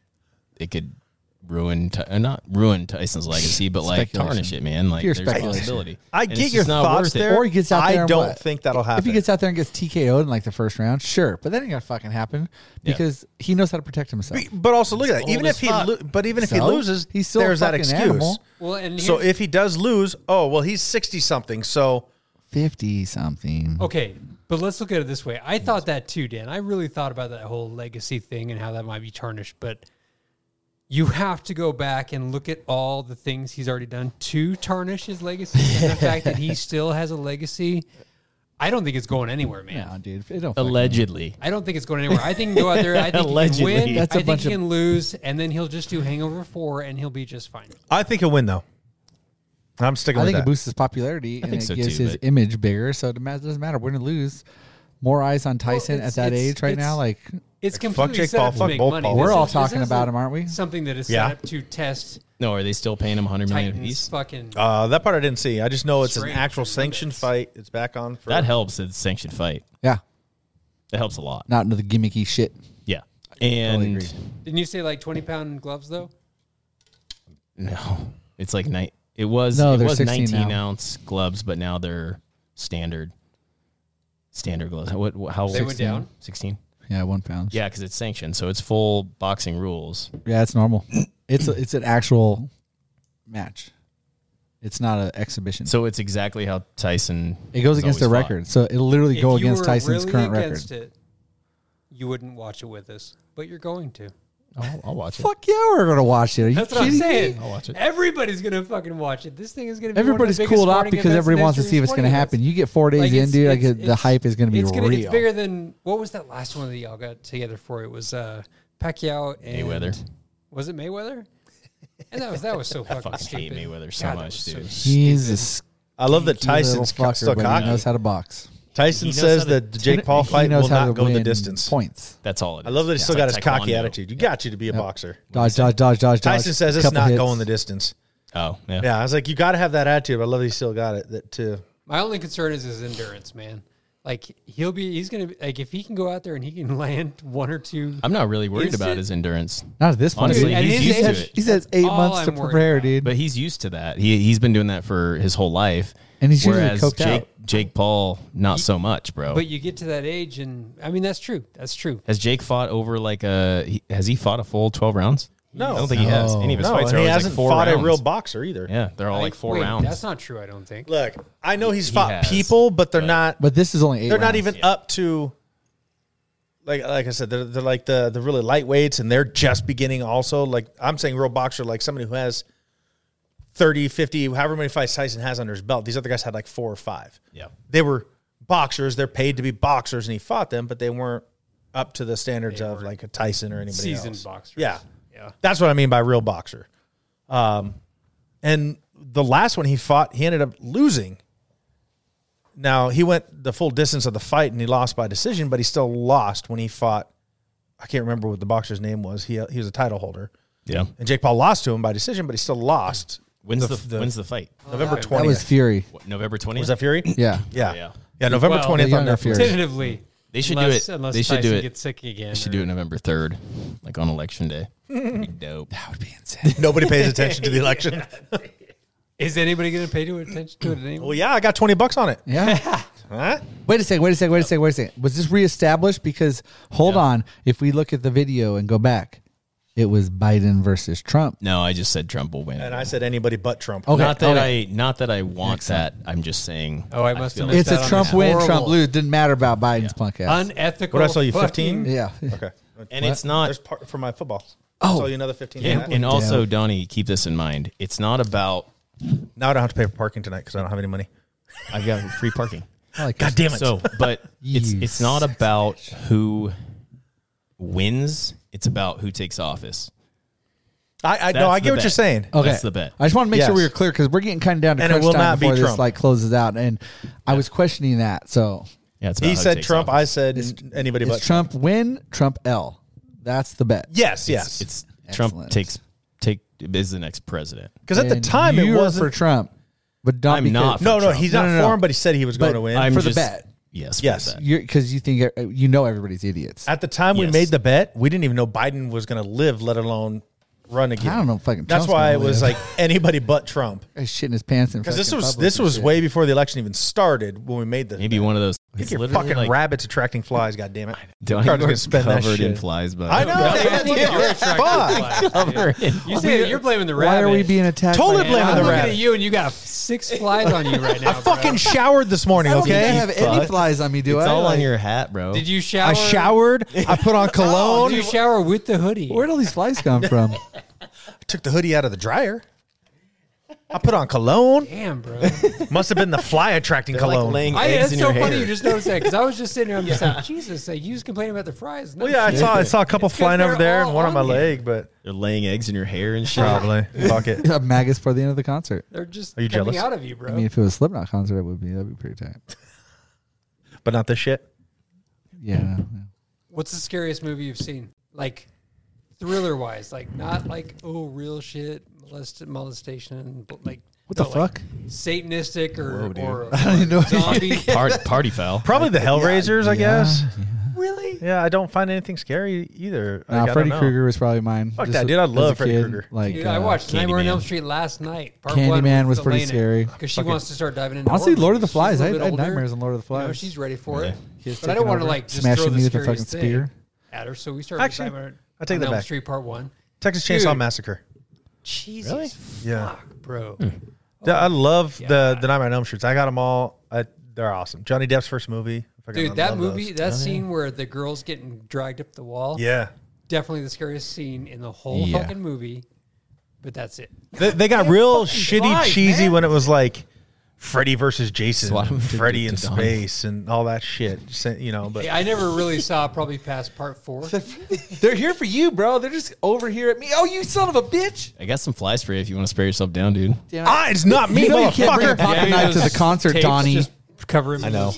it could ruin, Ty- uh, not ruin Tyson's legacy, but like Speculation. tarnish it, man. Like Pure there's a speculation. possibility. I And get it's your just not thoughts worth it. there. Or he gets out there I and don't what? think that'll happen. If he gets out there and gets T K O'd in like the first round, sure, but that ain't gonna fucking happen Yeah. because he knows how to protect himself. But also look at that. old Even as if he, fuck. lo- but even if he So? loses, He's still a there's that fucking excuse. animal. Well, and So here's- if he does lose, oh well, he's sixty something. So Fifty something. okay, but let's look at it this way. I thought that too, Dan. I really thought about that whole legacy thing and how that might be tarnished, but you have to go back and look at all the things he's already done to tarnish his legacy and the fact that he still has a legacy. I don't think it's going anywhere, man. No, dude. It don't fucking- Allegedly. I don't think it's going anywhere. I think he can go out there. I think Allegedly. he can win. That's a I think bunch he of- can lose, and then he'll just do Hangover four, and he'll be just fine. I think he'll win though. I'm sticking I with think that. it boosts his popularity and think it so gives too, his but- image bigger. So it ma- doesn't matter. We're gonna lose. More eyes on Tyson it's- at that it's- age right it's- now. Like It's Like, completely fuck Jake set Paul, up to fuck make both money. Pauls. we're This all is- this talking about isn't him, aren't we? Something that is set Yeah. up to test No, are they still paying him one hundred million Titans apiece? fucking. Uh, that part I didn't see. I just know it's Strange an actual for sanctioned limits. fight. It's back on for That helps. It's a sanctioned fight. Yeah, That helps a lot. not into the gimmicky shit. Yeah. Totally And agree. Didn't you say like twenty pound gloves though? no, it's like night. It was No, it they're was sixteen nineteen now. ounce gloves, but now they're standard. Standard gloves. What? what how? They went down? Sixteen. Yeah, one pound. Yeah, because it's sanctioned, so it's full boxing rules. Yeah, it's normal. It's a, it's an actual match. It's not an exhibition. So it's exactly how Tyson. It goes has against their always fought. record. So it'll literally If go you against were Tyson's really current against record. it, you wouldn't watch it with us, but you're going to. I'll, I'll watch it. Fuck yeah, we're gonna watch it. Are you That's what I'm kidding saying. me? I'll watch it. Everybody's gonna fucking watch it. This thing is gonna be Everybody's one of the cooled biggest off sporting because events everybody in wants to history see of what's gonna sporting happen. events. You get four days Like, in, it's- dude. Like it's- the it's- hype is gonna be it's real. It's bigger than what was that last one that y'all got together for? It was uh, Pacquiao and Mayweather. Was it Mayweather? And that was that was so fucking fucking hate stupid. Mayweather so God, that much, was so dude. He's a stupid. I love that stinky little Tyson's co- fucker, still but cocky. He knows how to box. Tyson He knows says how to- that the Jake Paul He fight knows will how not to go the win distance. Points. That's all it is. I love that he's Yeah, still it's got like his cocky taekwondo. attitude. You got you to be a boxer. Dodge, dodge, dodge, dodge, Tyson dodge. says it's Couple not hits. going the distance. Oh, yeah. Yeah, I was like, you got to have that attitude. But I love that he still got it that too. My only concern is his endurance, man. Like he'll be, he's gonna be, like if he can go out there and he can land one or two. I'm not really worried Is about it- his endurance. Not at this point. Honestly, Dude, at he's his used age- to it. He says eight all months to I'm worried prepare, about. dude. But he's used to that. He he's been doing that for his whole life. And he's usually whereas coked Jake out. Jake Paul, not so much, bro. But you get to that age, and I mean that's true. That's true. has Jake fought over like a? he- Has he fought a full twelve rounds? No. I don't think he has. No. Any of his No, fights and are he always hasn't like four fought rounds. a real boxer either. Yeah, they're all like four Wait, rounds. That's not true. I don't think. Look, I know he's He fought has, people, but they're but- not. But this is only eight. They're not rounds. even up to. Like like I said, they're, they're like the the really lightweights, and they're just beginning. Also, like I'm saying, real boxer, like somebody who has thirty, fifty, however many fights Tyson has under his belt. These other guys had like four or five. Yeah. They were boxers. They're paid to be boxers, and he fought them, but they weren't up to the standards They of weren't like a Tyson or anybody Seasoned else. boxers. Yeah. Yeah. That's what I mean by real boxer. Um, and the last one he fought, he ended up losing. Now, he went the full distance of the fight and he lost by decision, but he still lost when he fought. I can't remember what the boxer's name was. He he was a title holder. Yeah. And Jake Paul lost to him by decision, but he still lost. When's The- the, the- when's the fight? November That That twentieth. was Fury. What, November twentieth. Was that Fury? Yeah. Yeah. Oh, yeah. Yeah, November Well, twentieth the on younger Netflix. Fury. Tentatively, They should unless, do it. Unless They should Tyson do it. gets sick again. They should or- do it November third, like on election day. That'd be dope. That would be insane. Nobody pays attention to the election. Is anybody going to pay to attention to it anymore? Well, yeah, I got twenty bucks on it. Yeah. Huh? Wait a second. Wait a second. Wait a second. Wait a second. Was this reestablished? Because hold Yeah. on. If we look at the video and go back, it was Biden versus Trump. No, I just said Trump will win. And I said anybody but Trump. Okay. not that okay. I not that I want Excellent. that. I'm just saying. Oh, I must feel have like- It's that a on Trump this win, horrible- Trump lose. Didn't matter about Biden's punk ass. Unethical. What did I sell you, fucking- fifteen? yeah. Okay. And it's not. There's part for my football. Oh. I'll sell you another fifteen. And, tonight. and also, Damn. Donnie, keep this in mind. It's not about. Now I don't have to pay for parking tonight because I don't have any money. I've got free parking. I like God this. damn it. So, but it's You it's not about who wins. It's about who takes office. I, I That's no, I the get what bet. you're saying. Okay. That's the bet. I just want to make sure Yes. we were clear because we're getting kind of down to And it crunch will time not be before this Trump. like closes out. And I was questioning that. So Yeah, it's about He how said takes Trump. I office. said anybody it's but Trump win, Trump L. That's the bet. Yes, yes. It's Trump Excellent. takes take is the next president. Because at the And time it you're wasn't. for Trump, but don't I'm because, not for no, no, Trump. he's No, not no, for no. him, but he said he was But going to win. I'm for the just- bet. Yes, Yes. for the bet. You're because you think you know everybody's idiots. At the time we Yes. made the bet, we didn't even know Biden was going to live, let alone run again. I don't know. Fucking. That's Trump's why it gonna was live. like anybody but Trump. He's shitting his pants in Because this fucking was public this and was shit. way before the election even started when we made the. Maybe one of those. Think It's you're literally fucking like rabbits attracting flies. God damn it! Donnie, Carter's you're gonna spend that covered in shit. flies, but I know. I think Yeah, you're attracted fuck. to flies, dude. You say you're blaming the rabbit. Why are we being attacked? Totally by Man, blaming I'm the looking rabbit. at you, and you got six flies on you right now. I fucking bro. showered this morning. I don't think I Okay, have any Fuck. flies on me, do It's I? all Like, on your hat, bro. Did you shower? I showered. I put on Oh, cologne. did you shower with the hoodie? Where'd all these flies come from? Took the hoodie out of the dryer. I put on cologne. Damn, bro. Must have been the fly attracting They're like cologne. laying I, eggs that's in so your funny hair. you just noticed that because I was just sitting there. I'm just like, Jesus, like, you was complaining about the fries. No well, yeah, I shit. saw I saw a couple It's 'cause flying over they're there and all one on my on you. leg, but They're laying eggs in your hair and shit. probably fuck it. You have maggots for the end of the concert. They're just Are you coming jealous? out of you, bro. I mean, if it was a Slipknot concert, it would be. That'd be pretty tight. But not this shit. Yeah. What's the scariest movie you've seen? Like thriller wise, like not like oh real shit, molest- molestation, but like What no, the like fuck? Satanistic or, Whoa, dude. or, I don't even know. zombie. Party, party foul. Probably the Hellraisers, I Yeah, guess. yeah. really? Yeah, I don't find anything scary either. Nah, Like, I Freddy don't know. Krueger was probably mine. Fuck Just that, dude. I as a love Freddy kid, Krueger. Like, Dude, I uh, watched Nightmare on Candyman. Elm Street last night. Part Candyman one was with pretty Elena, scary. because she Fucking- wants to start diving into Honestly, horror Lord of the movies. She's Flies. a I, little I had bit older. nightmares on Lord of the You know, Flies. she's ready for Yeah. it. He was But I taking don't want to over, like just smashing throw the me with a fucking scariest thing spear. at her. So we started Actually, Nightmare I take on that Elm back. Street Part One. Texas Chainsaw Dude. Massacre. Jesus, Really? Yeah. fuck, bro. Yeah, I love the God. the Nightmare on Elm Streets. I got them all. I, they're awesome. Johnny Depp's first movie. Fucking Dude, that love movie, those. that scene where the girl's getting dragged up the wall, Yeah, definitely the scariest scene in the whole Yeah. fucking movie. But that's it. they, they got real shitty, flies, cheesy man. when it was like Freddy versus Jason, Swat him to- Freddy to in dawn. space, and all that shit. Just, you know, but I never really saw probably past part four. They're here for you, bro. They're just over here at me. Oh, you son of a bitch! I got some fly spray if you want to spray yourself down, dude. Damn it. ah, it's not me, You know you can't bring a motherfucker. pocket Yeah, knife to those the concert, tapes Donnie. just cover him. I know.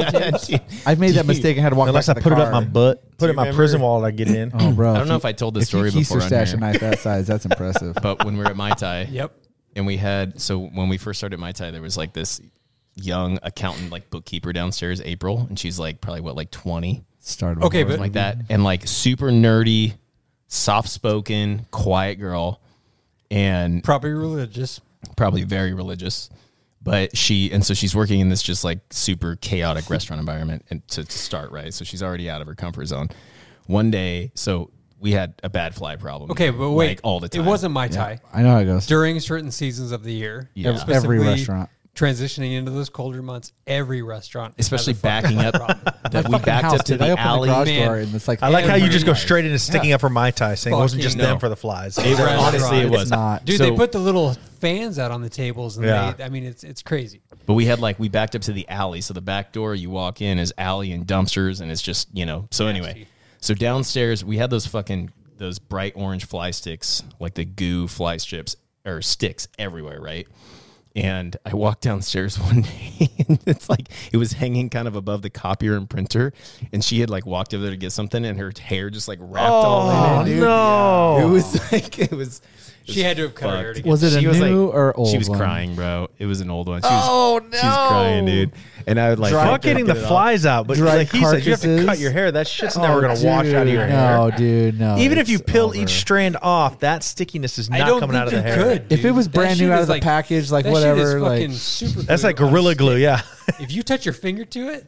I've made that mistake. I had to walk Unless back I to put the it up car. my butt, put it in my remember- prison wallet, I get in. Oh, bro. I don't if know you- if I told this if story you before keister on stash here. a knife that size, that's impressive. But when we were at Mai Tai, Yep. and we had so when we first started Mai Tai, there was like this young accountant, like bookkeeper downstairs, April, and she's like probably what, like twenty, Started Okay, before. but- like that, and like super nerdy, soft spoken, quiet girl, and Probably religious. probably very religious. But she, and so she's working in this just like super chaotic restaurant environment and to, to start, right? So she's already out of her comfort zone. One day, so we had a bad fly problem. Okay, but wait. like, all the time. It wasn't Mai Tai. I know how it goes. During certain seasons of the year. Yeah. Every- every Specifically restaurant. Transitioning into those colder months, every restaurant. has especially a fucking backing fly up. problem. That we Fucking backed house, up to dude. I the opened alley. the garage Man. door and it's like I like how you just go Every- straight into sticking up for Mai Tai, saying it wasn't just Fucking them no. for the flies. It- Restaurant. honestly, it It's was not. Dude, So- they put the little fans out on the tables, and Yeah. they, I mean, it's it's crazy. But we had like we backed up to the alley. So the back door you walk in is alley and dumpsters, and it's just, you know. So anyway, so downstairs we had those fucking those bright orange fly sticks, like the goo fly strips or sticks everywhere, right? And I walked downstairs one day, and it's like it was hanging kind of above the copier and printer, and she had like walked over there to get something, and her hair just like wrapped all in it, dude. no. It was like it was. She had to have cut her hair fucked. together. Was it a She was, new like- or old She was one? crying, bro. It was an old one. She was, Oh, She was crying, dude. And I would like Fuck help her getting get the it off. flies out, but Dried like he said, you have to carcasses. cut your hair. That shit's never Oh, gonna wash out of your dude, hair. No, dude, no. Even if you it's peel over. each strand off, that stickiness is I not don't coming out of think the you hair. could. If it dude. was That brand new shit out is of the like- package, like that shit is whatever, like fucking super. That's glue like on a gorilla stick. glue, yeah. If you touch your finger to it,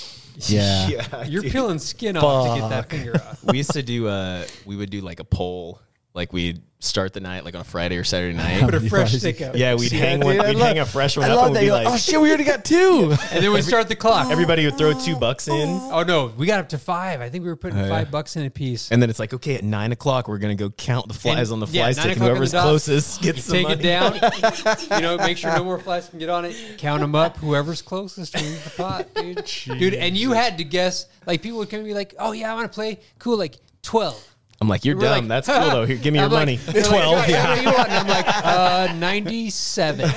yeah. Yeah, you're dude. peeling skin off to get that finger off. We used to do uh we would do like a poll. Like we'd start the night like on a Friday or Saturday night. Put a You fresh guys- stick up. Yeah, we'd hang one. dude, I We'd love- hang a fresh one I up, love and that. we'd be You're like, like, oh shit, we already got two. And then we start the clock. everybody would throw two bucks in, Oh no, we got up to five. I think we were putting yeah. five bucks in a piece. and then it's like, okay, at nine o'clock we're gonna go count the flies And- on the yeah, fly nine stick, and o'clock on whoever's the dot, closest You gets the take money. it down. You know, make sure no more flies can get on it. Count them up. Whoever's closest wins the pot, dude. Dude, and you had to guess. Like people would come and be like, "Oh yeah, I want to play." Cool, like twelve. I'm like, you're We're dumb. like, That's cool though. Here, give me your I'm like- money. they're like, Twelve. "What- Yeah. What do you want? And I'm like, uh, ninety-seven.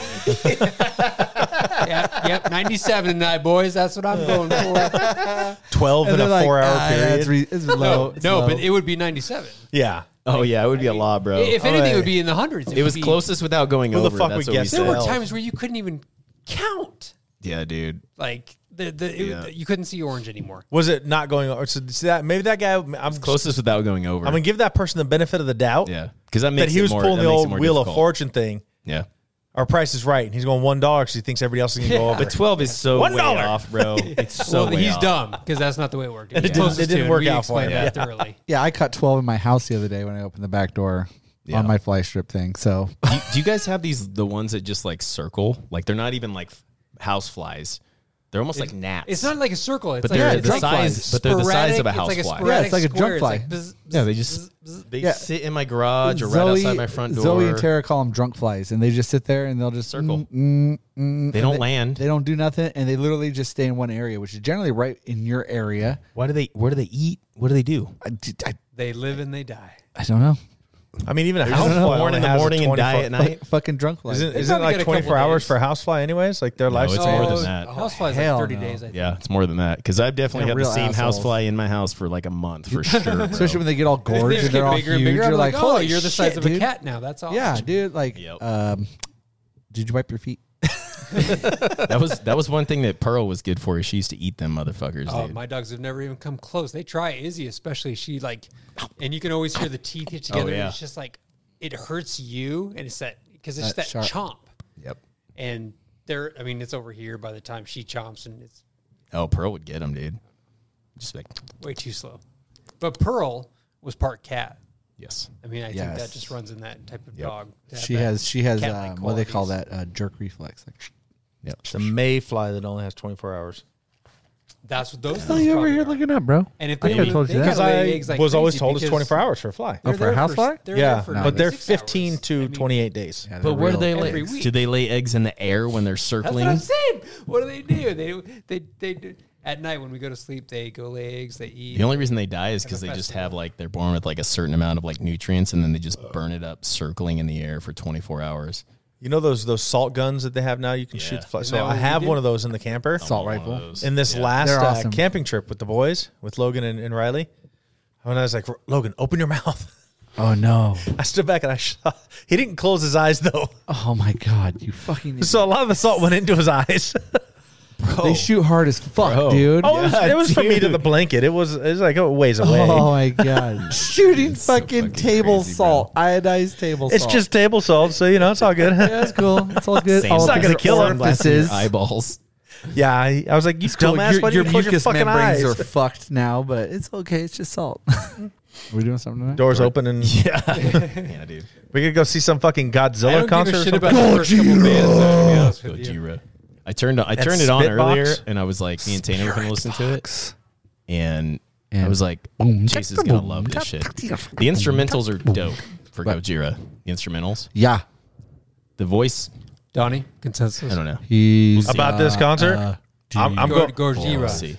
yep, yep, ninety-seven tonight, boys. That's what I'm going for. Twelve in And a they're like, four-hour ah, period. That's re- it's low. No, it's no, low. but it would be ninety-seven. yeah. Oh yeah, it would be a lot, bro. If Oh, anything, hey. it would be in the hundreds. it would was be- closest without going Who the over. fuck That's would what we guess There said. were Twelve. times where you couldn't even count. Yeah, dude. Like the the it, Yeah. you couldn't see orange anymore. Was it not going over? So see that maybe that guy. I'm Closest without going over. I'm gonna give that person the benefit of the doubt. yeah, because that That makes he it was more, pulling that the makes it old more Wheel of difficult. Fortune thing. Yeah, Our price is right. And he's going one dollar because he thinks everybody else is gonna go over. but twelve is so One way dollar. off, bro. It's so well, way he's off. dumb because that's not the way it worked. It was didn't- closest it didn't to, work we out for explained him. that thoroughly. Yeah, I cut twelve in my house the other day when I opened the back door Yeah. on my fly strip thing. So Do you, do you guys have these the ones that just like circle? Like they're not even like house flies. They're almost like gnats. It's not like a circle. It's But like they're a the drunk size- fly. but they're the size of a Sporadic- house it's like fly. a Yeah, it's like a sporadic drunk square. fly. It's like bzz, yeah. They bzz, just bzz, bzz. they Yeah. sit in my garage or right outside my front door. Zoe and Tara call them drunk flies, and they just sit there and they'll just Circle. mm, mm, mm, They and don't land. They don't do nothing, and they literally just stay in one area, which is generally right in your area. Why do they? Where do they eat? What do they do? I, I, They live and they die. I don't know. I mean, even a They're house just fly born only in the has a morning and die twenty-four at night. Fucking drunk flies. Isn't, They isn't it probably like get a couple twenty-four hours days. for a house fly, anyways? Like their No, it's lifespan. more Oh, than that. A house fly is like Hell thirty no. days. I think. Yeah, it's more than that because I've definitely They're had the real same assholes. housefly in my house for like a month for sure. bro. Especially when they get all They gorged just and they're get all bigger and huge. bigger. You're I'm like, like, oh, holy you're the size shit, of a dude. cat now. That's awesome. Yeah, dude. Like, Yep. um, did you wipe your feet? That was that was one thing that Pearl was good for. Is she used to eat them motherfuckers. Oh, dude. my dogs have never even come close. They try. Izzy especially. She like, and you can always hear the teeth hit together. Oh, yeah. And it's just like it hurts you, and it's that because it's That that sharp. chomp. Yep. And they're. I mean, it's over here by the time she chomps, and it's Oh, Pearl would get them, dude. Just like way too slow. But Pearl was part cat. yes. I mean, I think Yes. that just runs in that type of Yep. dog. to have She that has she has cat-like um, what do they call qualities. that uh, jerk reflex. Like, Yep. It's a mayfly that only has twenty-four hours. That's what those. oh, things you over probably here are. looking up, bro? And if I they, could've told you they that. gotta Because I lay eggs like was always crazy told it's because twenty-four hours for a fly. they're Oh, for a there housefly? they're Yeah, there for No, but they're six hours. fifteen I to mean, twenty-eight days. Yeah, But they're where do real. they lay? Every week. Do they lay eggs in the air when they're That's circling? what I'm saying. What do they do? They they they do. At night when we go to sleep, they go lay eggs. They eat. The only reason they die is Have a because they just festival. have like they're born with like a certain amount of like nutrients, and then they just burn it up, circling in the air for twenty-four hours. You know those those salt guns that they have now? You can shoot Yeah. the fly. Isn't So that I what we have did? one of those in the camper. Salt One of rifle. those. In this Yeah. last They're uh, awesome. camping trip with the boys, with Logan and, and Riley, when I was like, Logan, open your mouth. Oh no! I stood back and I shot. He didn't close his eyes though. Oh my god! You fucking. So a lot of the salt went into his eyes. They shoot hard as fuck, Bro. dude. Oh, it was, Yeah, it was from me to dude. the blanket. It was it was like a ways away. Oh my god! Shooting so fucking fucking table crazy, salt, iodized table It's salt. just table salt, so you know it's all good. yeah, that's cool. It's all good. Same All It's not of gonna the kill him. orifices. Eyeballs. yeah, I, I was like, you It's cool. dumbass, Your, why do your you close your mucous fucking membranes eyes? are fucked now, but it's okay. It's just salt. Are we doing something tonight? Doors open and Yeah. Yeah, dude. we could go see some fucking I Godzilla don't concert. give a or shit something. about the first couple bands. Though, to be honest with you. Gojira. I turned I That turned it on spit earlier, box? and I was like, me and Tanner were gonna listen to it, and, And I was like, boom, Chase is gonna love this shit. The instrumentals are dope for What? Gojira. The instrumentals, Yeah, the voice, Donnie, consensus. I don't know. he's About this concert? uh, I'm, I'm Go, going. Gojira. We'll see.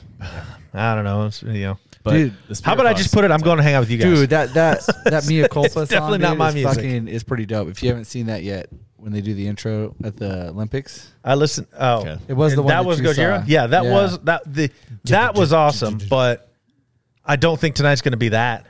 I don't know. It's, you know. But Dude, the How about I just put it? I'm going to hang out with you guys. dude. That that that Mia Culpa song, definitely not dude, my is music. Fucking is pretty dope. If you haven't seen that yet, when they do the intro at the Olympics, I listened. Oh, Okay. it was the one that that was you Gojira. saw. Yeah, that Yeah. was that the that was awesome. But I don't think tonight's going to be that.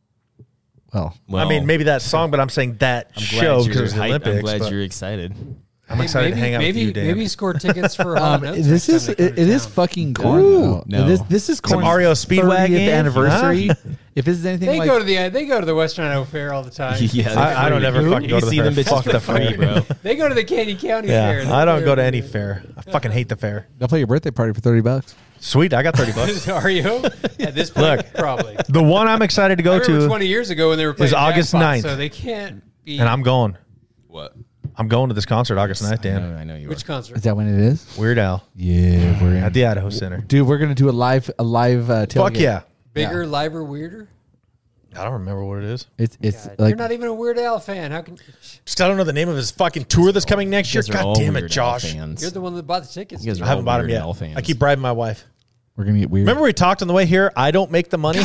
well, Well, I mean, maybe that song, but I'm saying that I'm show glad because you're it was the hyped. Olympics. I'm glad but you're excited. I'm excited maybe, to hang out maybe, with you, Dan. Maybe score tickets for Hall um, and Oates this next is time they it, come to it is town. fucking Ooh, corn. no. This this is Some Korn's R E O Speedwagon thirtieth game? anniversary. Huh? If this is anything They like go to the they go to the Western Idaho Fair all the time. Yeah, I, I don't ever fucking go You to the see fair. them bitches Fuck for the free, fair, bro. They go to the Canyon County Fair. Yeah, I don't go to any fair. I fucking hate the fair. they'll play your birthday party for thirty bucks. Sweet, I got thirty bucks. Are you? At this point, Look. probably. The one I'm excited to I go remember to, twenty years ago when they were playing August Jackpot, ninth. so they can't be. and I'm going. What? I'm going to this concert August ninth, I Dan. know, I know you Which are. concert? Is that when it is? Weird Al Yeah, we're in. at the Idaho Center. Dude, we're gonna do a live a live uh, tailgate. Fuck yeah. Bigger, liver, weirder. I don't remember what it is. It's it's God, like you're not even a Weird Al fan. How can Just I don't know the name of his fucking tour that's coming next You year. guys are God all damn it, Weird Al Josh. fans. you're the one that bought the tickets? You guys I are haven't all bought him Weird yet. Al fans. I keep bribing my wife. we're gonna get weird. Remember we talked on the way here? I don't make the money.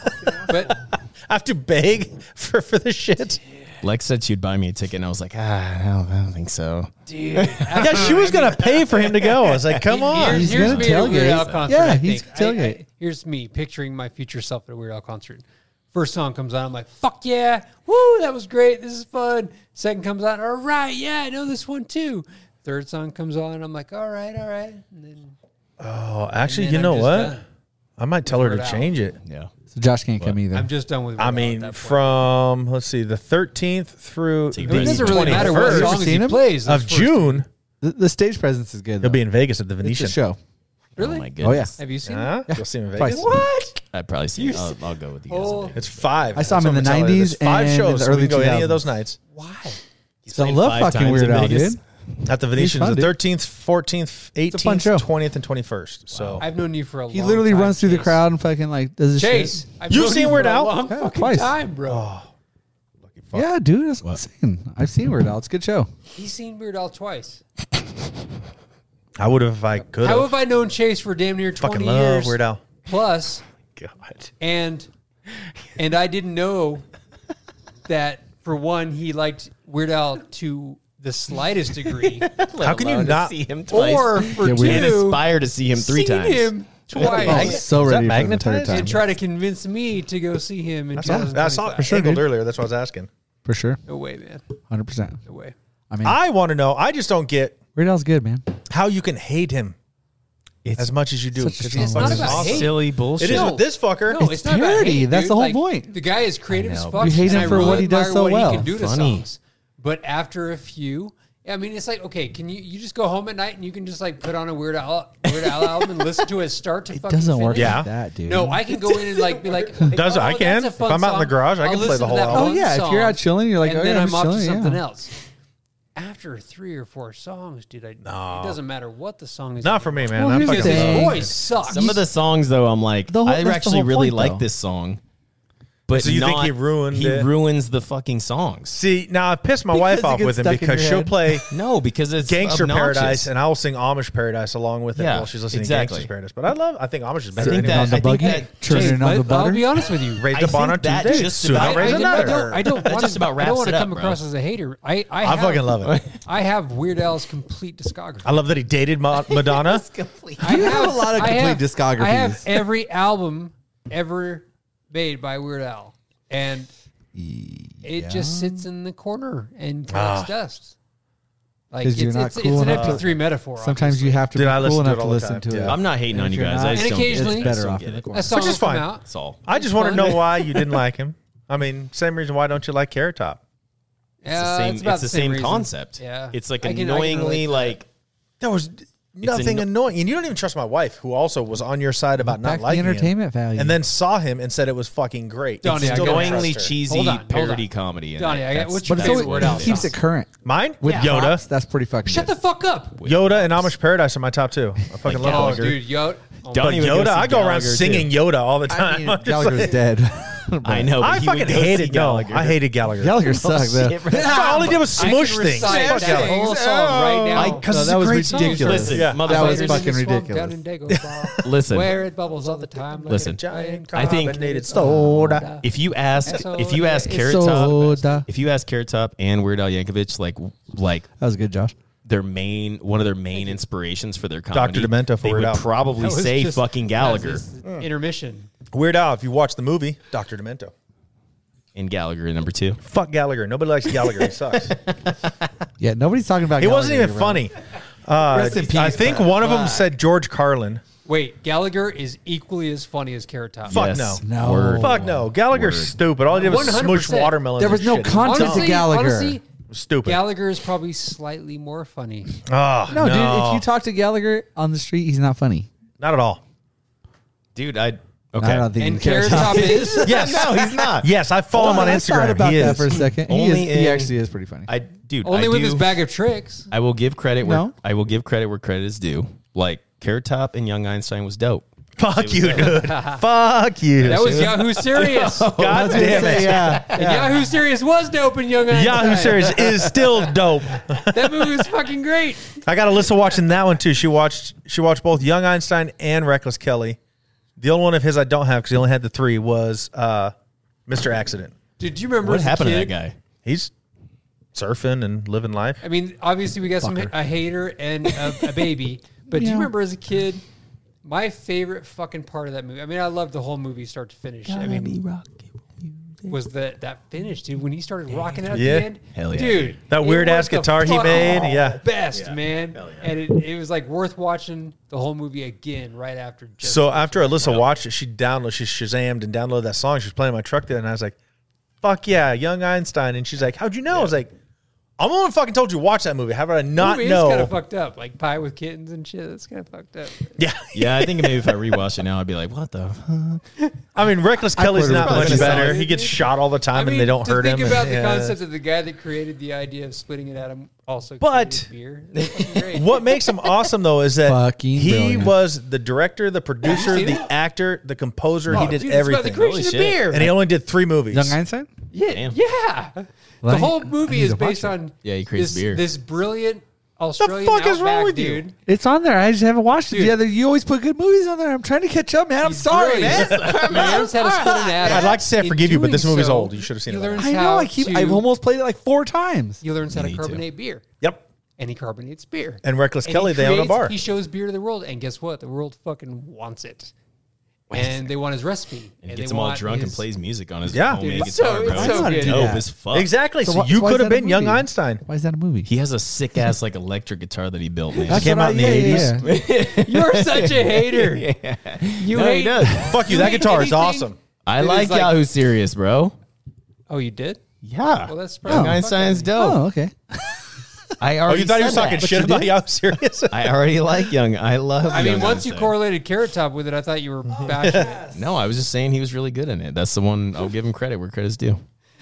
But I have to beg for, for the shit. Lex said she'd buy me a ticket, and I was like, ah, I don't, I don't think so. dude, Yeah, she was going to pay for him to go. I was like, come on. Here's, He's here's gonna me at a Weird tailgate. Al concert. Yeah, I he's think. gonna I- I- tailgate. here's me picturing my future self at a Weird Al concert. First song comes on, I'm like, fuck yeah, woo, that was great, this is fun. Second comes on, all right, yeah, I know this one too. Third song comes on, I'm like, all right, all right. And then, Oh, actually, and you then know I'm just what? done. I might tell her to Weird Al. change it. Yeah. So Josh can't come either. I'm just done with. Weird I Al at mean, that point. from, let's see, the thirteenth through So you I mean, it Brady doesn't really matter what twenty-first song Ever he seen him? plays those of first- June, the, the stage presence is good. he'll Though. be in Vegas at the It's a Venetian. show. Really? Oh, my Oh goodness. yeah, Have you seen Huh? it? You'll see him in Twice. Vegas. What? I'd probably see. I'll, I'll go with you guys. Oh. someday. It's five. I saw him That's in the what I'm telling you. nineties There's five and in shows. the so we early can go any of two those thousands. nights. Why? He's So I playing love five fucking times Weird in Al, Vegas. dude. At the Venetian, fun, the dude. thirteenth, fourteenth, a fun show. eighteenth, twentieth, and twenty-first. So I've known you for a long He literally time, runs through the Chase. crowd and fucking like does his Chase, shit. I've You've known seen you Weird for a Al? long Yeah, fucking twice. time, bro. Yeah, dude, that's what I'm saying. I've seen Weird Al. It's a good show. He's seen Weird Al twice. I would have if I could How have. have I known Chase for damn near twenty Fucking love years Weird Al. plus, God. and and I didn't know that for one he liked Weird Al to the slightest degree, How can you Alone to not? see him twice? or for Yeah, two, we- and aspire to see him three seen times? him Oh, twice, so Is that ready for the third magnetized? time. and try to convince me to go see him in I saw, I saw it twenty twenty-five. sure, angled dude. earlier. That's what I was asking. For sure, No way, man. hundred percent. No way. I mean, I want to know. I just don't get. Weird Al's good, man. How you can hate him It's as much as you do? such a 'cause strong he's word. fucking It's not about awesome. hate. silly bullshit. It is No. with this fucker. No, it's, not about parody. hate, That's dude. the whole Like, point. The guy is creative I as know. fuck. You hate and him I for really what he does admire so what well. He can do to Funny. songs. But after a few, I mean, it's like, okay, can you you just go home at night and you can just like put on a Weird Al, Weird Al album and listen to it start to It fucking doesn't work finish? Yeah. like that, dude. No, I can go in and like be like, Does it? oh, I can. that's a If fun I'm out in the song. garage, I I'll can play listen the to whole that album. Oh one yeah, if you're song, out chilling, you're like, and oh, then yeah, I'm just off to chilling, something yeah. else. After three or four songs, dude, I, it doesn't matter what the song is. Not for me, man. Well, I'm here's the fucking Because thing. his voice sucks. Some of the songs, though, I'm like, The whole- I that's the actually whole really point, like though. this song. But So you think not- he ruined He it? ruins the fucking songs. See, now I pissed my Because wife it off gets with him stuck in because your she'll head. play No, because it's Gangster obnoxious. Paradise, and I will sing Amish Paradise along with it Yeah, while she's listening exactly. to Gangster Paradise. But I love, I think Amish is I better. think anyway. that, on the I think buggy? that Turn just, it on the But I'll butter. be honest with you. Raise I the bar think on that Tuesday. just Sooner about- raise I, I, another. don't, I don't That want just to. about I don't wraps want it to up, come bro. across as a hater. I I, I have, fucking love it. I have Weird Al's complete discography. I love that he dated Ma- Madonna. I You have a lot of I complete have- discographies. I have every album ever made by Weird Al, and it just sits in the corner and collects Ah. dust. Like 'Cause it's, you're not it's, cool it's an enough M P to- three metaphor. Sometimes you have to Dude, be I cool listen to enough it to all the listen time. to it. Yeah. I'm not hating And on if you you're guys. not- I just And don't get it. occasionally- I better just don't off get in the it. corner. A song Which is will come fine. out. That's all. I just want to fun. know why you didn't like him. I mean, same reason why don't you like Carrot Top? It's Yeah, the same. it's about It's the the same same reason. concept. Yeah. It's like I can- I can relate annoyingly to that. like. There was nothing anno- annoying, and you don't even trust my wife, who also was on your side about Back not to the liking entertainment him, value. and then saw him and said it was fucking great. Donnie, It's I still gotta don't Annoyingly trust her. cheesy Hold on, hold parody on. comedy. and Donnie, that- I got- that's- what's your But that's it's favorite always, Weird Al he keeps song? it current. Mine With Yeah. Yoda, props, that's pretty fucking Shut good. the fuck up. Yoda, and Amish Paradise are my top two. I fucking Like love Oh, Gallagher. dude, Yoda. Oh, Don't But even go Yoda, see I go around Gallagher, too. singing Yoda all the time. I mean, I'm just Gallagher's like- dead. I know. But I he would fucking go see hated no. Gallagher. I hated Gallagher. Gallagher sucked, though. Shit, bro. All he did was I smush can things. recite Fuck that Gallagher. whole song right now. Because No, it's that a was great song. ridiculous. Listen, Yeah. motherfuckers. That was Fighters fucking in the swamp ridiculous. down in Dago Bar, Listen. where it bubbles all the time. like Listen. a giant I think- carbonated Soda. If you ask, Soda. if you ask It's Carrot Top, Soda. if you ask Carrot Top and Weird Al Yankovic, like, like That was good, Josh. their main, one of their main inspirations for their comedy, Doctor Demento for they Weird would Al. probably That was say just- fucking Gallagher that's this Intermission. Weird Al, if you watch the movie, Doctor Demento. and Gallagher at number two. Fuck Gallagher. Nobody likes Gallagher. He sucks. Yeah, nobody's talking about He wasn't Gallagher, even bro. funny. Uh, Rest in I peace, think bro. one of them said George Carlin. Wait, Gallagher is equally as funny as Carrot Top. Fuck Yes. no. No. Word. Fuck no. Gallagher's Word. stupid. All he did was one hundred smoosh percent. watermelons. There was and no shit. content to Honestly, Gallagher. honestly, It was stupid. Gallagher is probably slightly more funny. Oh, No, dude, if you talk to Gallagher on the street, he's not funny. not at all. Dude, I I okay. don't think And he cares. Carrot Top is. Yes. no, he's not. Yes, I follow him on I thought Instagram. about he that is. for a second. He, Only is, he in- actually is pretty funny. I dude, Only I with do, his bag of tricks. I will give credit where No. I will give credit where credit is due. Like Carrot Top and Young Einstein was dope. Fuck you, dude. Fuck you. That was Yahoo Serious. God I was gonna damn say, it. yeah. And Yahoo Serious was dope in Young Einstein. Yahoo Series is still dope. That movie was fucking great. I got Alyssa watching that one too. She watched she watched both Young Einstein and Reckless Kelly. The only one of his I don't have because he only had the three was uh, Mister Accident. Did you remember What as a happened to kid- that guy? He's surfing and living life. I mean, obviously we got some a hater and a, a baby, but do you Yeah. remember as a kid? My favorite fucking part of that movie. I mean, I loved the whole movie start to finish. I mean, was the that finish, dude? When he started rocking out at Yeah. the end, Hell yeah, dude. dude. That it weird was ass the guitar he fuck- made, oh, yeah. best man. And it, it was like worth watching the whole movie again right after. Just So after Alyssa watched it, she downloaded, she Shazammed and downloaded that song. She was playing in my truck there, and I was like, "Fuck yeah, Young Einstein!" And she's like, "How'd you know?" I was like, "I'm the one who fucking told you to watch that movie. How did I not movie know?" is kind of fucked up, like Pie with Kittens and shit. That's kind of fucked up. Yeah, Yeah, I think maybe if I rewatch it now, I'd be like, what the fuck? I mean, Reckless Kelly's would've not probably much been better. solid. He gets shot all the time, I and mean, they don't to hurt think him. about and- the yeah. concept of the guy that created the idea of splitting it at him also But- created beer. That's fucking great. What makes him awesome though is that Fucking he brilliant. was the director, the producer, seen the it? actor, the composer. Oh, he did dude, it's about the everything, creation Holy of shit. beer. and he only did three movies. Young Einstein? Yeah, Damn. yeah. Well, the I- whole I movie need is to watch based it. on Yeah, he creates this, beer. this brilliant Australian fuck is wrong outback with you? dude. It's on there. I just haven't watched it Dude. the other. You always put good movies on there. I'm trying to catch up, man. I'm He's sorry, brilliant. man. He learns how to split an atom. I'd like to say I In forgive you, but this doing movie's so, old. You should have seen he it. by now. learns I know. how I keep. to- I've almost played it like four times. He learns how to need to. carbonate beer, Yep. and he carbonates beer. And Reckless And Kelly, he they own a creates- bar. He shows beer to the world, and guess what? The world fucking wants it. and they want his recipe. And, and gets they him all want drunk and his- plays music on his Yeah. homemade Dude, it's guitar, so- bro. it's so It's good. dope Yeah. as fuck. Exactly. So, So wh- you why could is have that a been young movie? Einstein. Why is that a movie? He has a sick ass like electric guitar that he built, man. That's came what out I- in the yeah, eighties. yeah, yeah. You're such a hater. You No, he hate. does. Fuck you. You That hate guitar is anything- awesome. I It is like like- Yahoo Serious, bro. Oh, you did? Yeah. Well, that's Young probably- Einstein's dope. Oh, okay. I Oh, already you thought you were said talking that. shit about Yahoo Serious? I already like Young. I love. I mean, Young once you Einstein. correlated Carrot Top with it, I thought you were bashing it. No, I was just saying he was really good in it. That's the one. I'll give him credit where credit's due.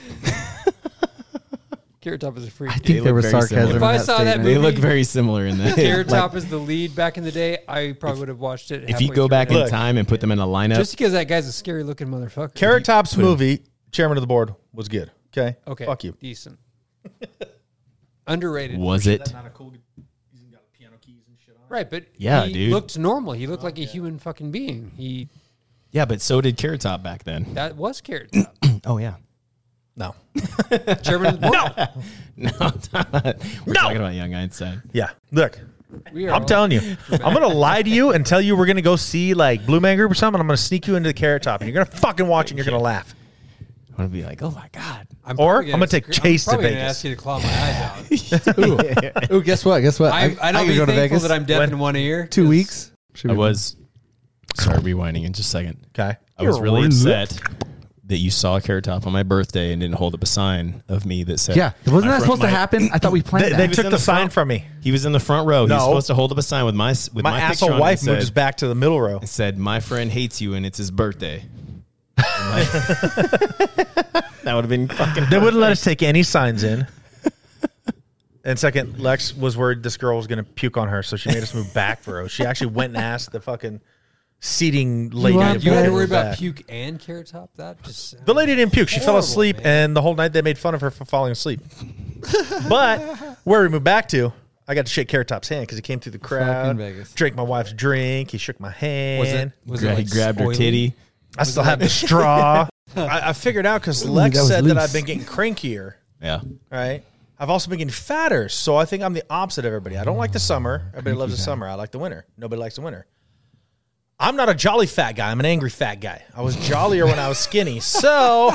Carrot Top is a freak. I dude. think there look was very sarcasm. similar. in If I that saw that statement. They movie- look very similar in that. Carrot Like, Top is the lead back in the day. I probably would have watched it. if you halfway go through back it. in Look. time and put them in a lineup, just because that guy's a scary looking motherfucker. Carrot Top's movie, Chairman of the Board, was good. Okay. Okay. Fuck you. Decent. Underrated. was it? Not a cool. He's got piano keys and shit on. Right, but Yeah, he dude. looked normal. He looked like a human fucking being. He Yeah, but so did Carrot Top back then. that was Carrot Top. Oh yeah. No. Chairman of the board. No, we're talking about Young Einstein. Yeah. Look, We are I'm all- telling you, I'm gonna lie to you and tell you we're gonna go see like Blue Man Group or something. I'm gonna sneak you into the Carrot Top, and you're gonna fucking watch and you're gonna laugh. I'm gonna be like, oh my god. I'm Or probably I'm gonna take screw- Chase to I'm probably gonna Vegas. ask you to claw my eyes out. Ooh, guess what? Guess what? I, I don't could be go to thankful Vegas. that I'm deaf When- in one ear. Two 'cause weeks. Should I we- was sorry, rewinding in just a second. Okay. I was really upset that you saw Carrot Top on my birthday and didn't hold up a sign of me that said, Yeah, wasn't my that front- supposed to my- happen? I thought we planned They, that. they was took in the, the sign front. from me. He was in the front row. He No. was supposed to hold up a sign with my with My, my, asshole picture on it wife that moved said, us back to the middle row. It said, "My friend hates you, and it's his birthday." I'm like- that would have been fucking. They wouldn't let us take any signs in. And second, Lex was worried this girl was going to puke on her, so she made us move back for her. She actually went and asked the fucking seating lady. want to You had to move worry about back. puke and Carrot Top. That just The lady didn't puke. She fell Horrible, asleep, man. and the whole night they made fun of her for falling asleep. But where we moved back to, I got to shake Carrot Top's hand because he came through the crowd, Fucking Vegas. drank my wife's drink. He shook my hand. was it. Was Gra- it he like grabbed her spoily? titty. I still have the straw. I, I figured out because Ooh, Lex that was said that loose. I've been getting crankier. Yeah. Right. I've also been getting fatter, so I think I'm the opposite of everybody. I don't like the summer. Everybody loves the summer. I like the winter. Nobody likes the winter. I'm not a jolly fat guy. I'm an angry fat guy. I was jollier when I was skinny. So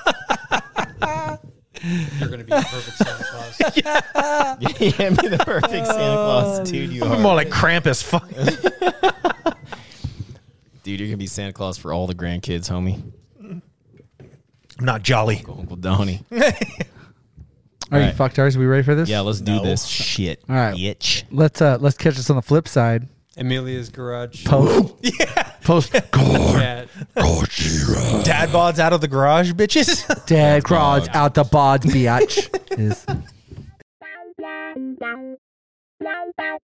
You're going to be a perfect Santa Claus. Yeah, be the perfect Santa Claus, dude. You I'm are. more like Krampus. Fuck. Dude, you're gonna be Santa Claus for all the grandkids, homie. I'm not jolly. Uncle Donnie. Are you Right. fucktards? Are we ready for this? Yeah, let's do No. this shit. All right. bitch. Let's uh let's catch us on the flip side. Amelia's garage. Post. yeah. Post. Cat. Dad bods out of the garage, bitches. Dad crawls out the bod, biatch. Is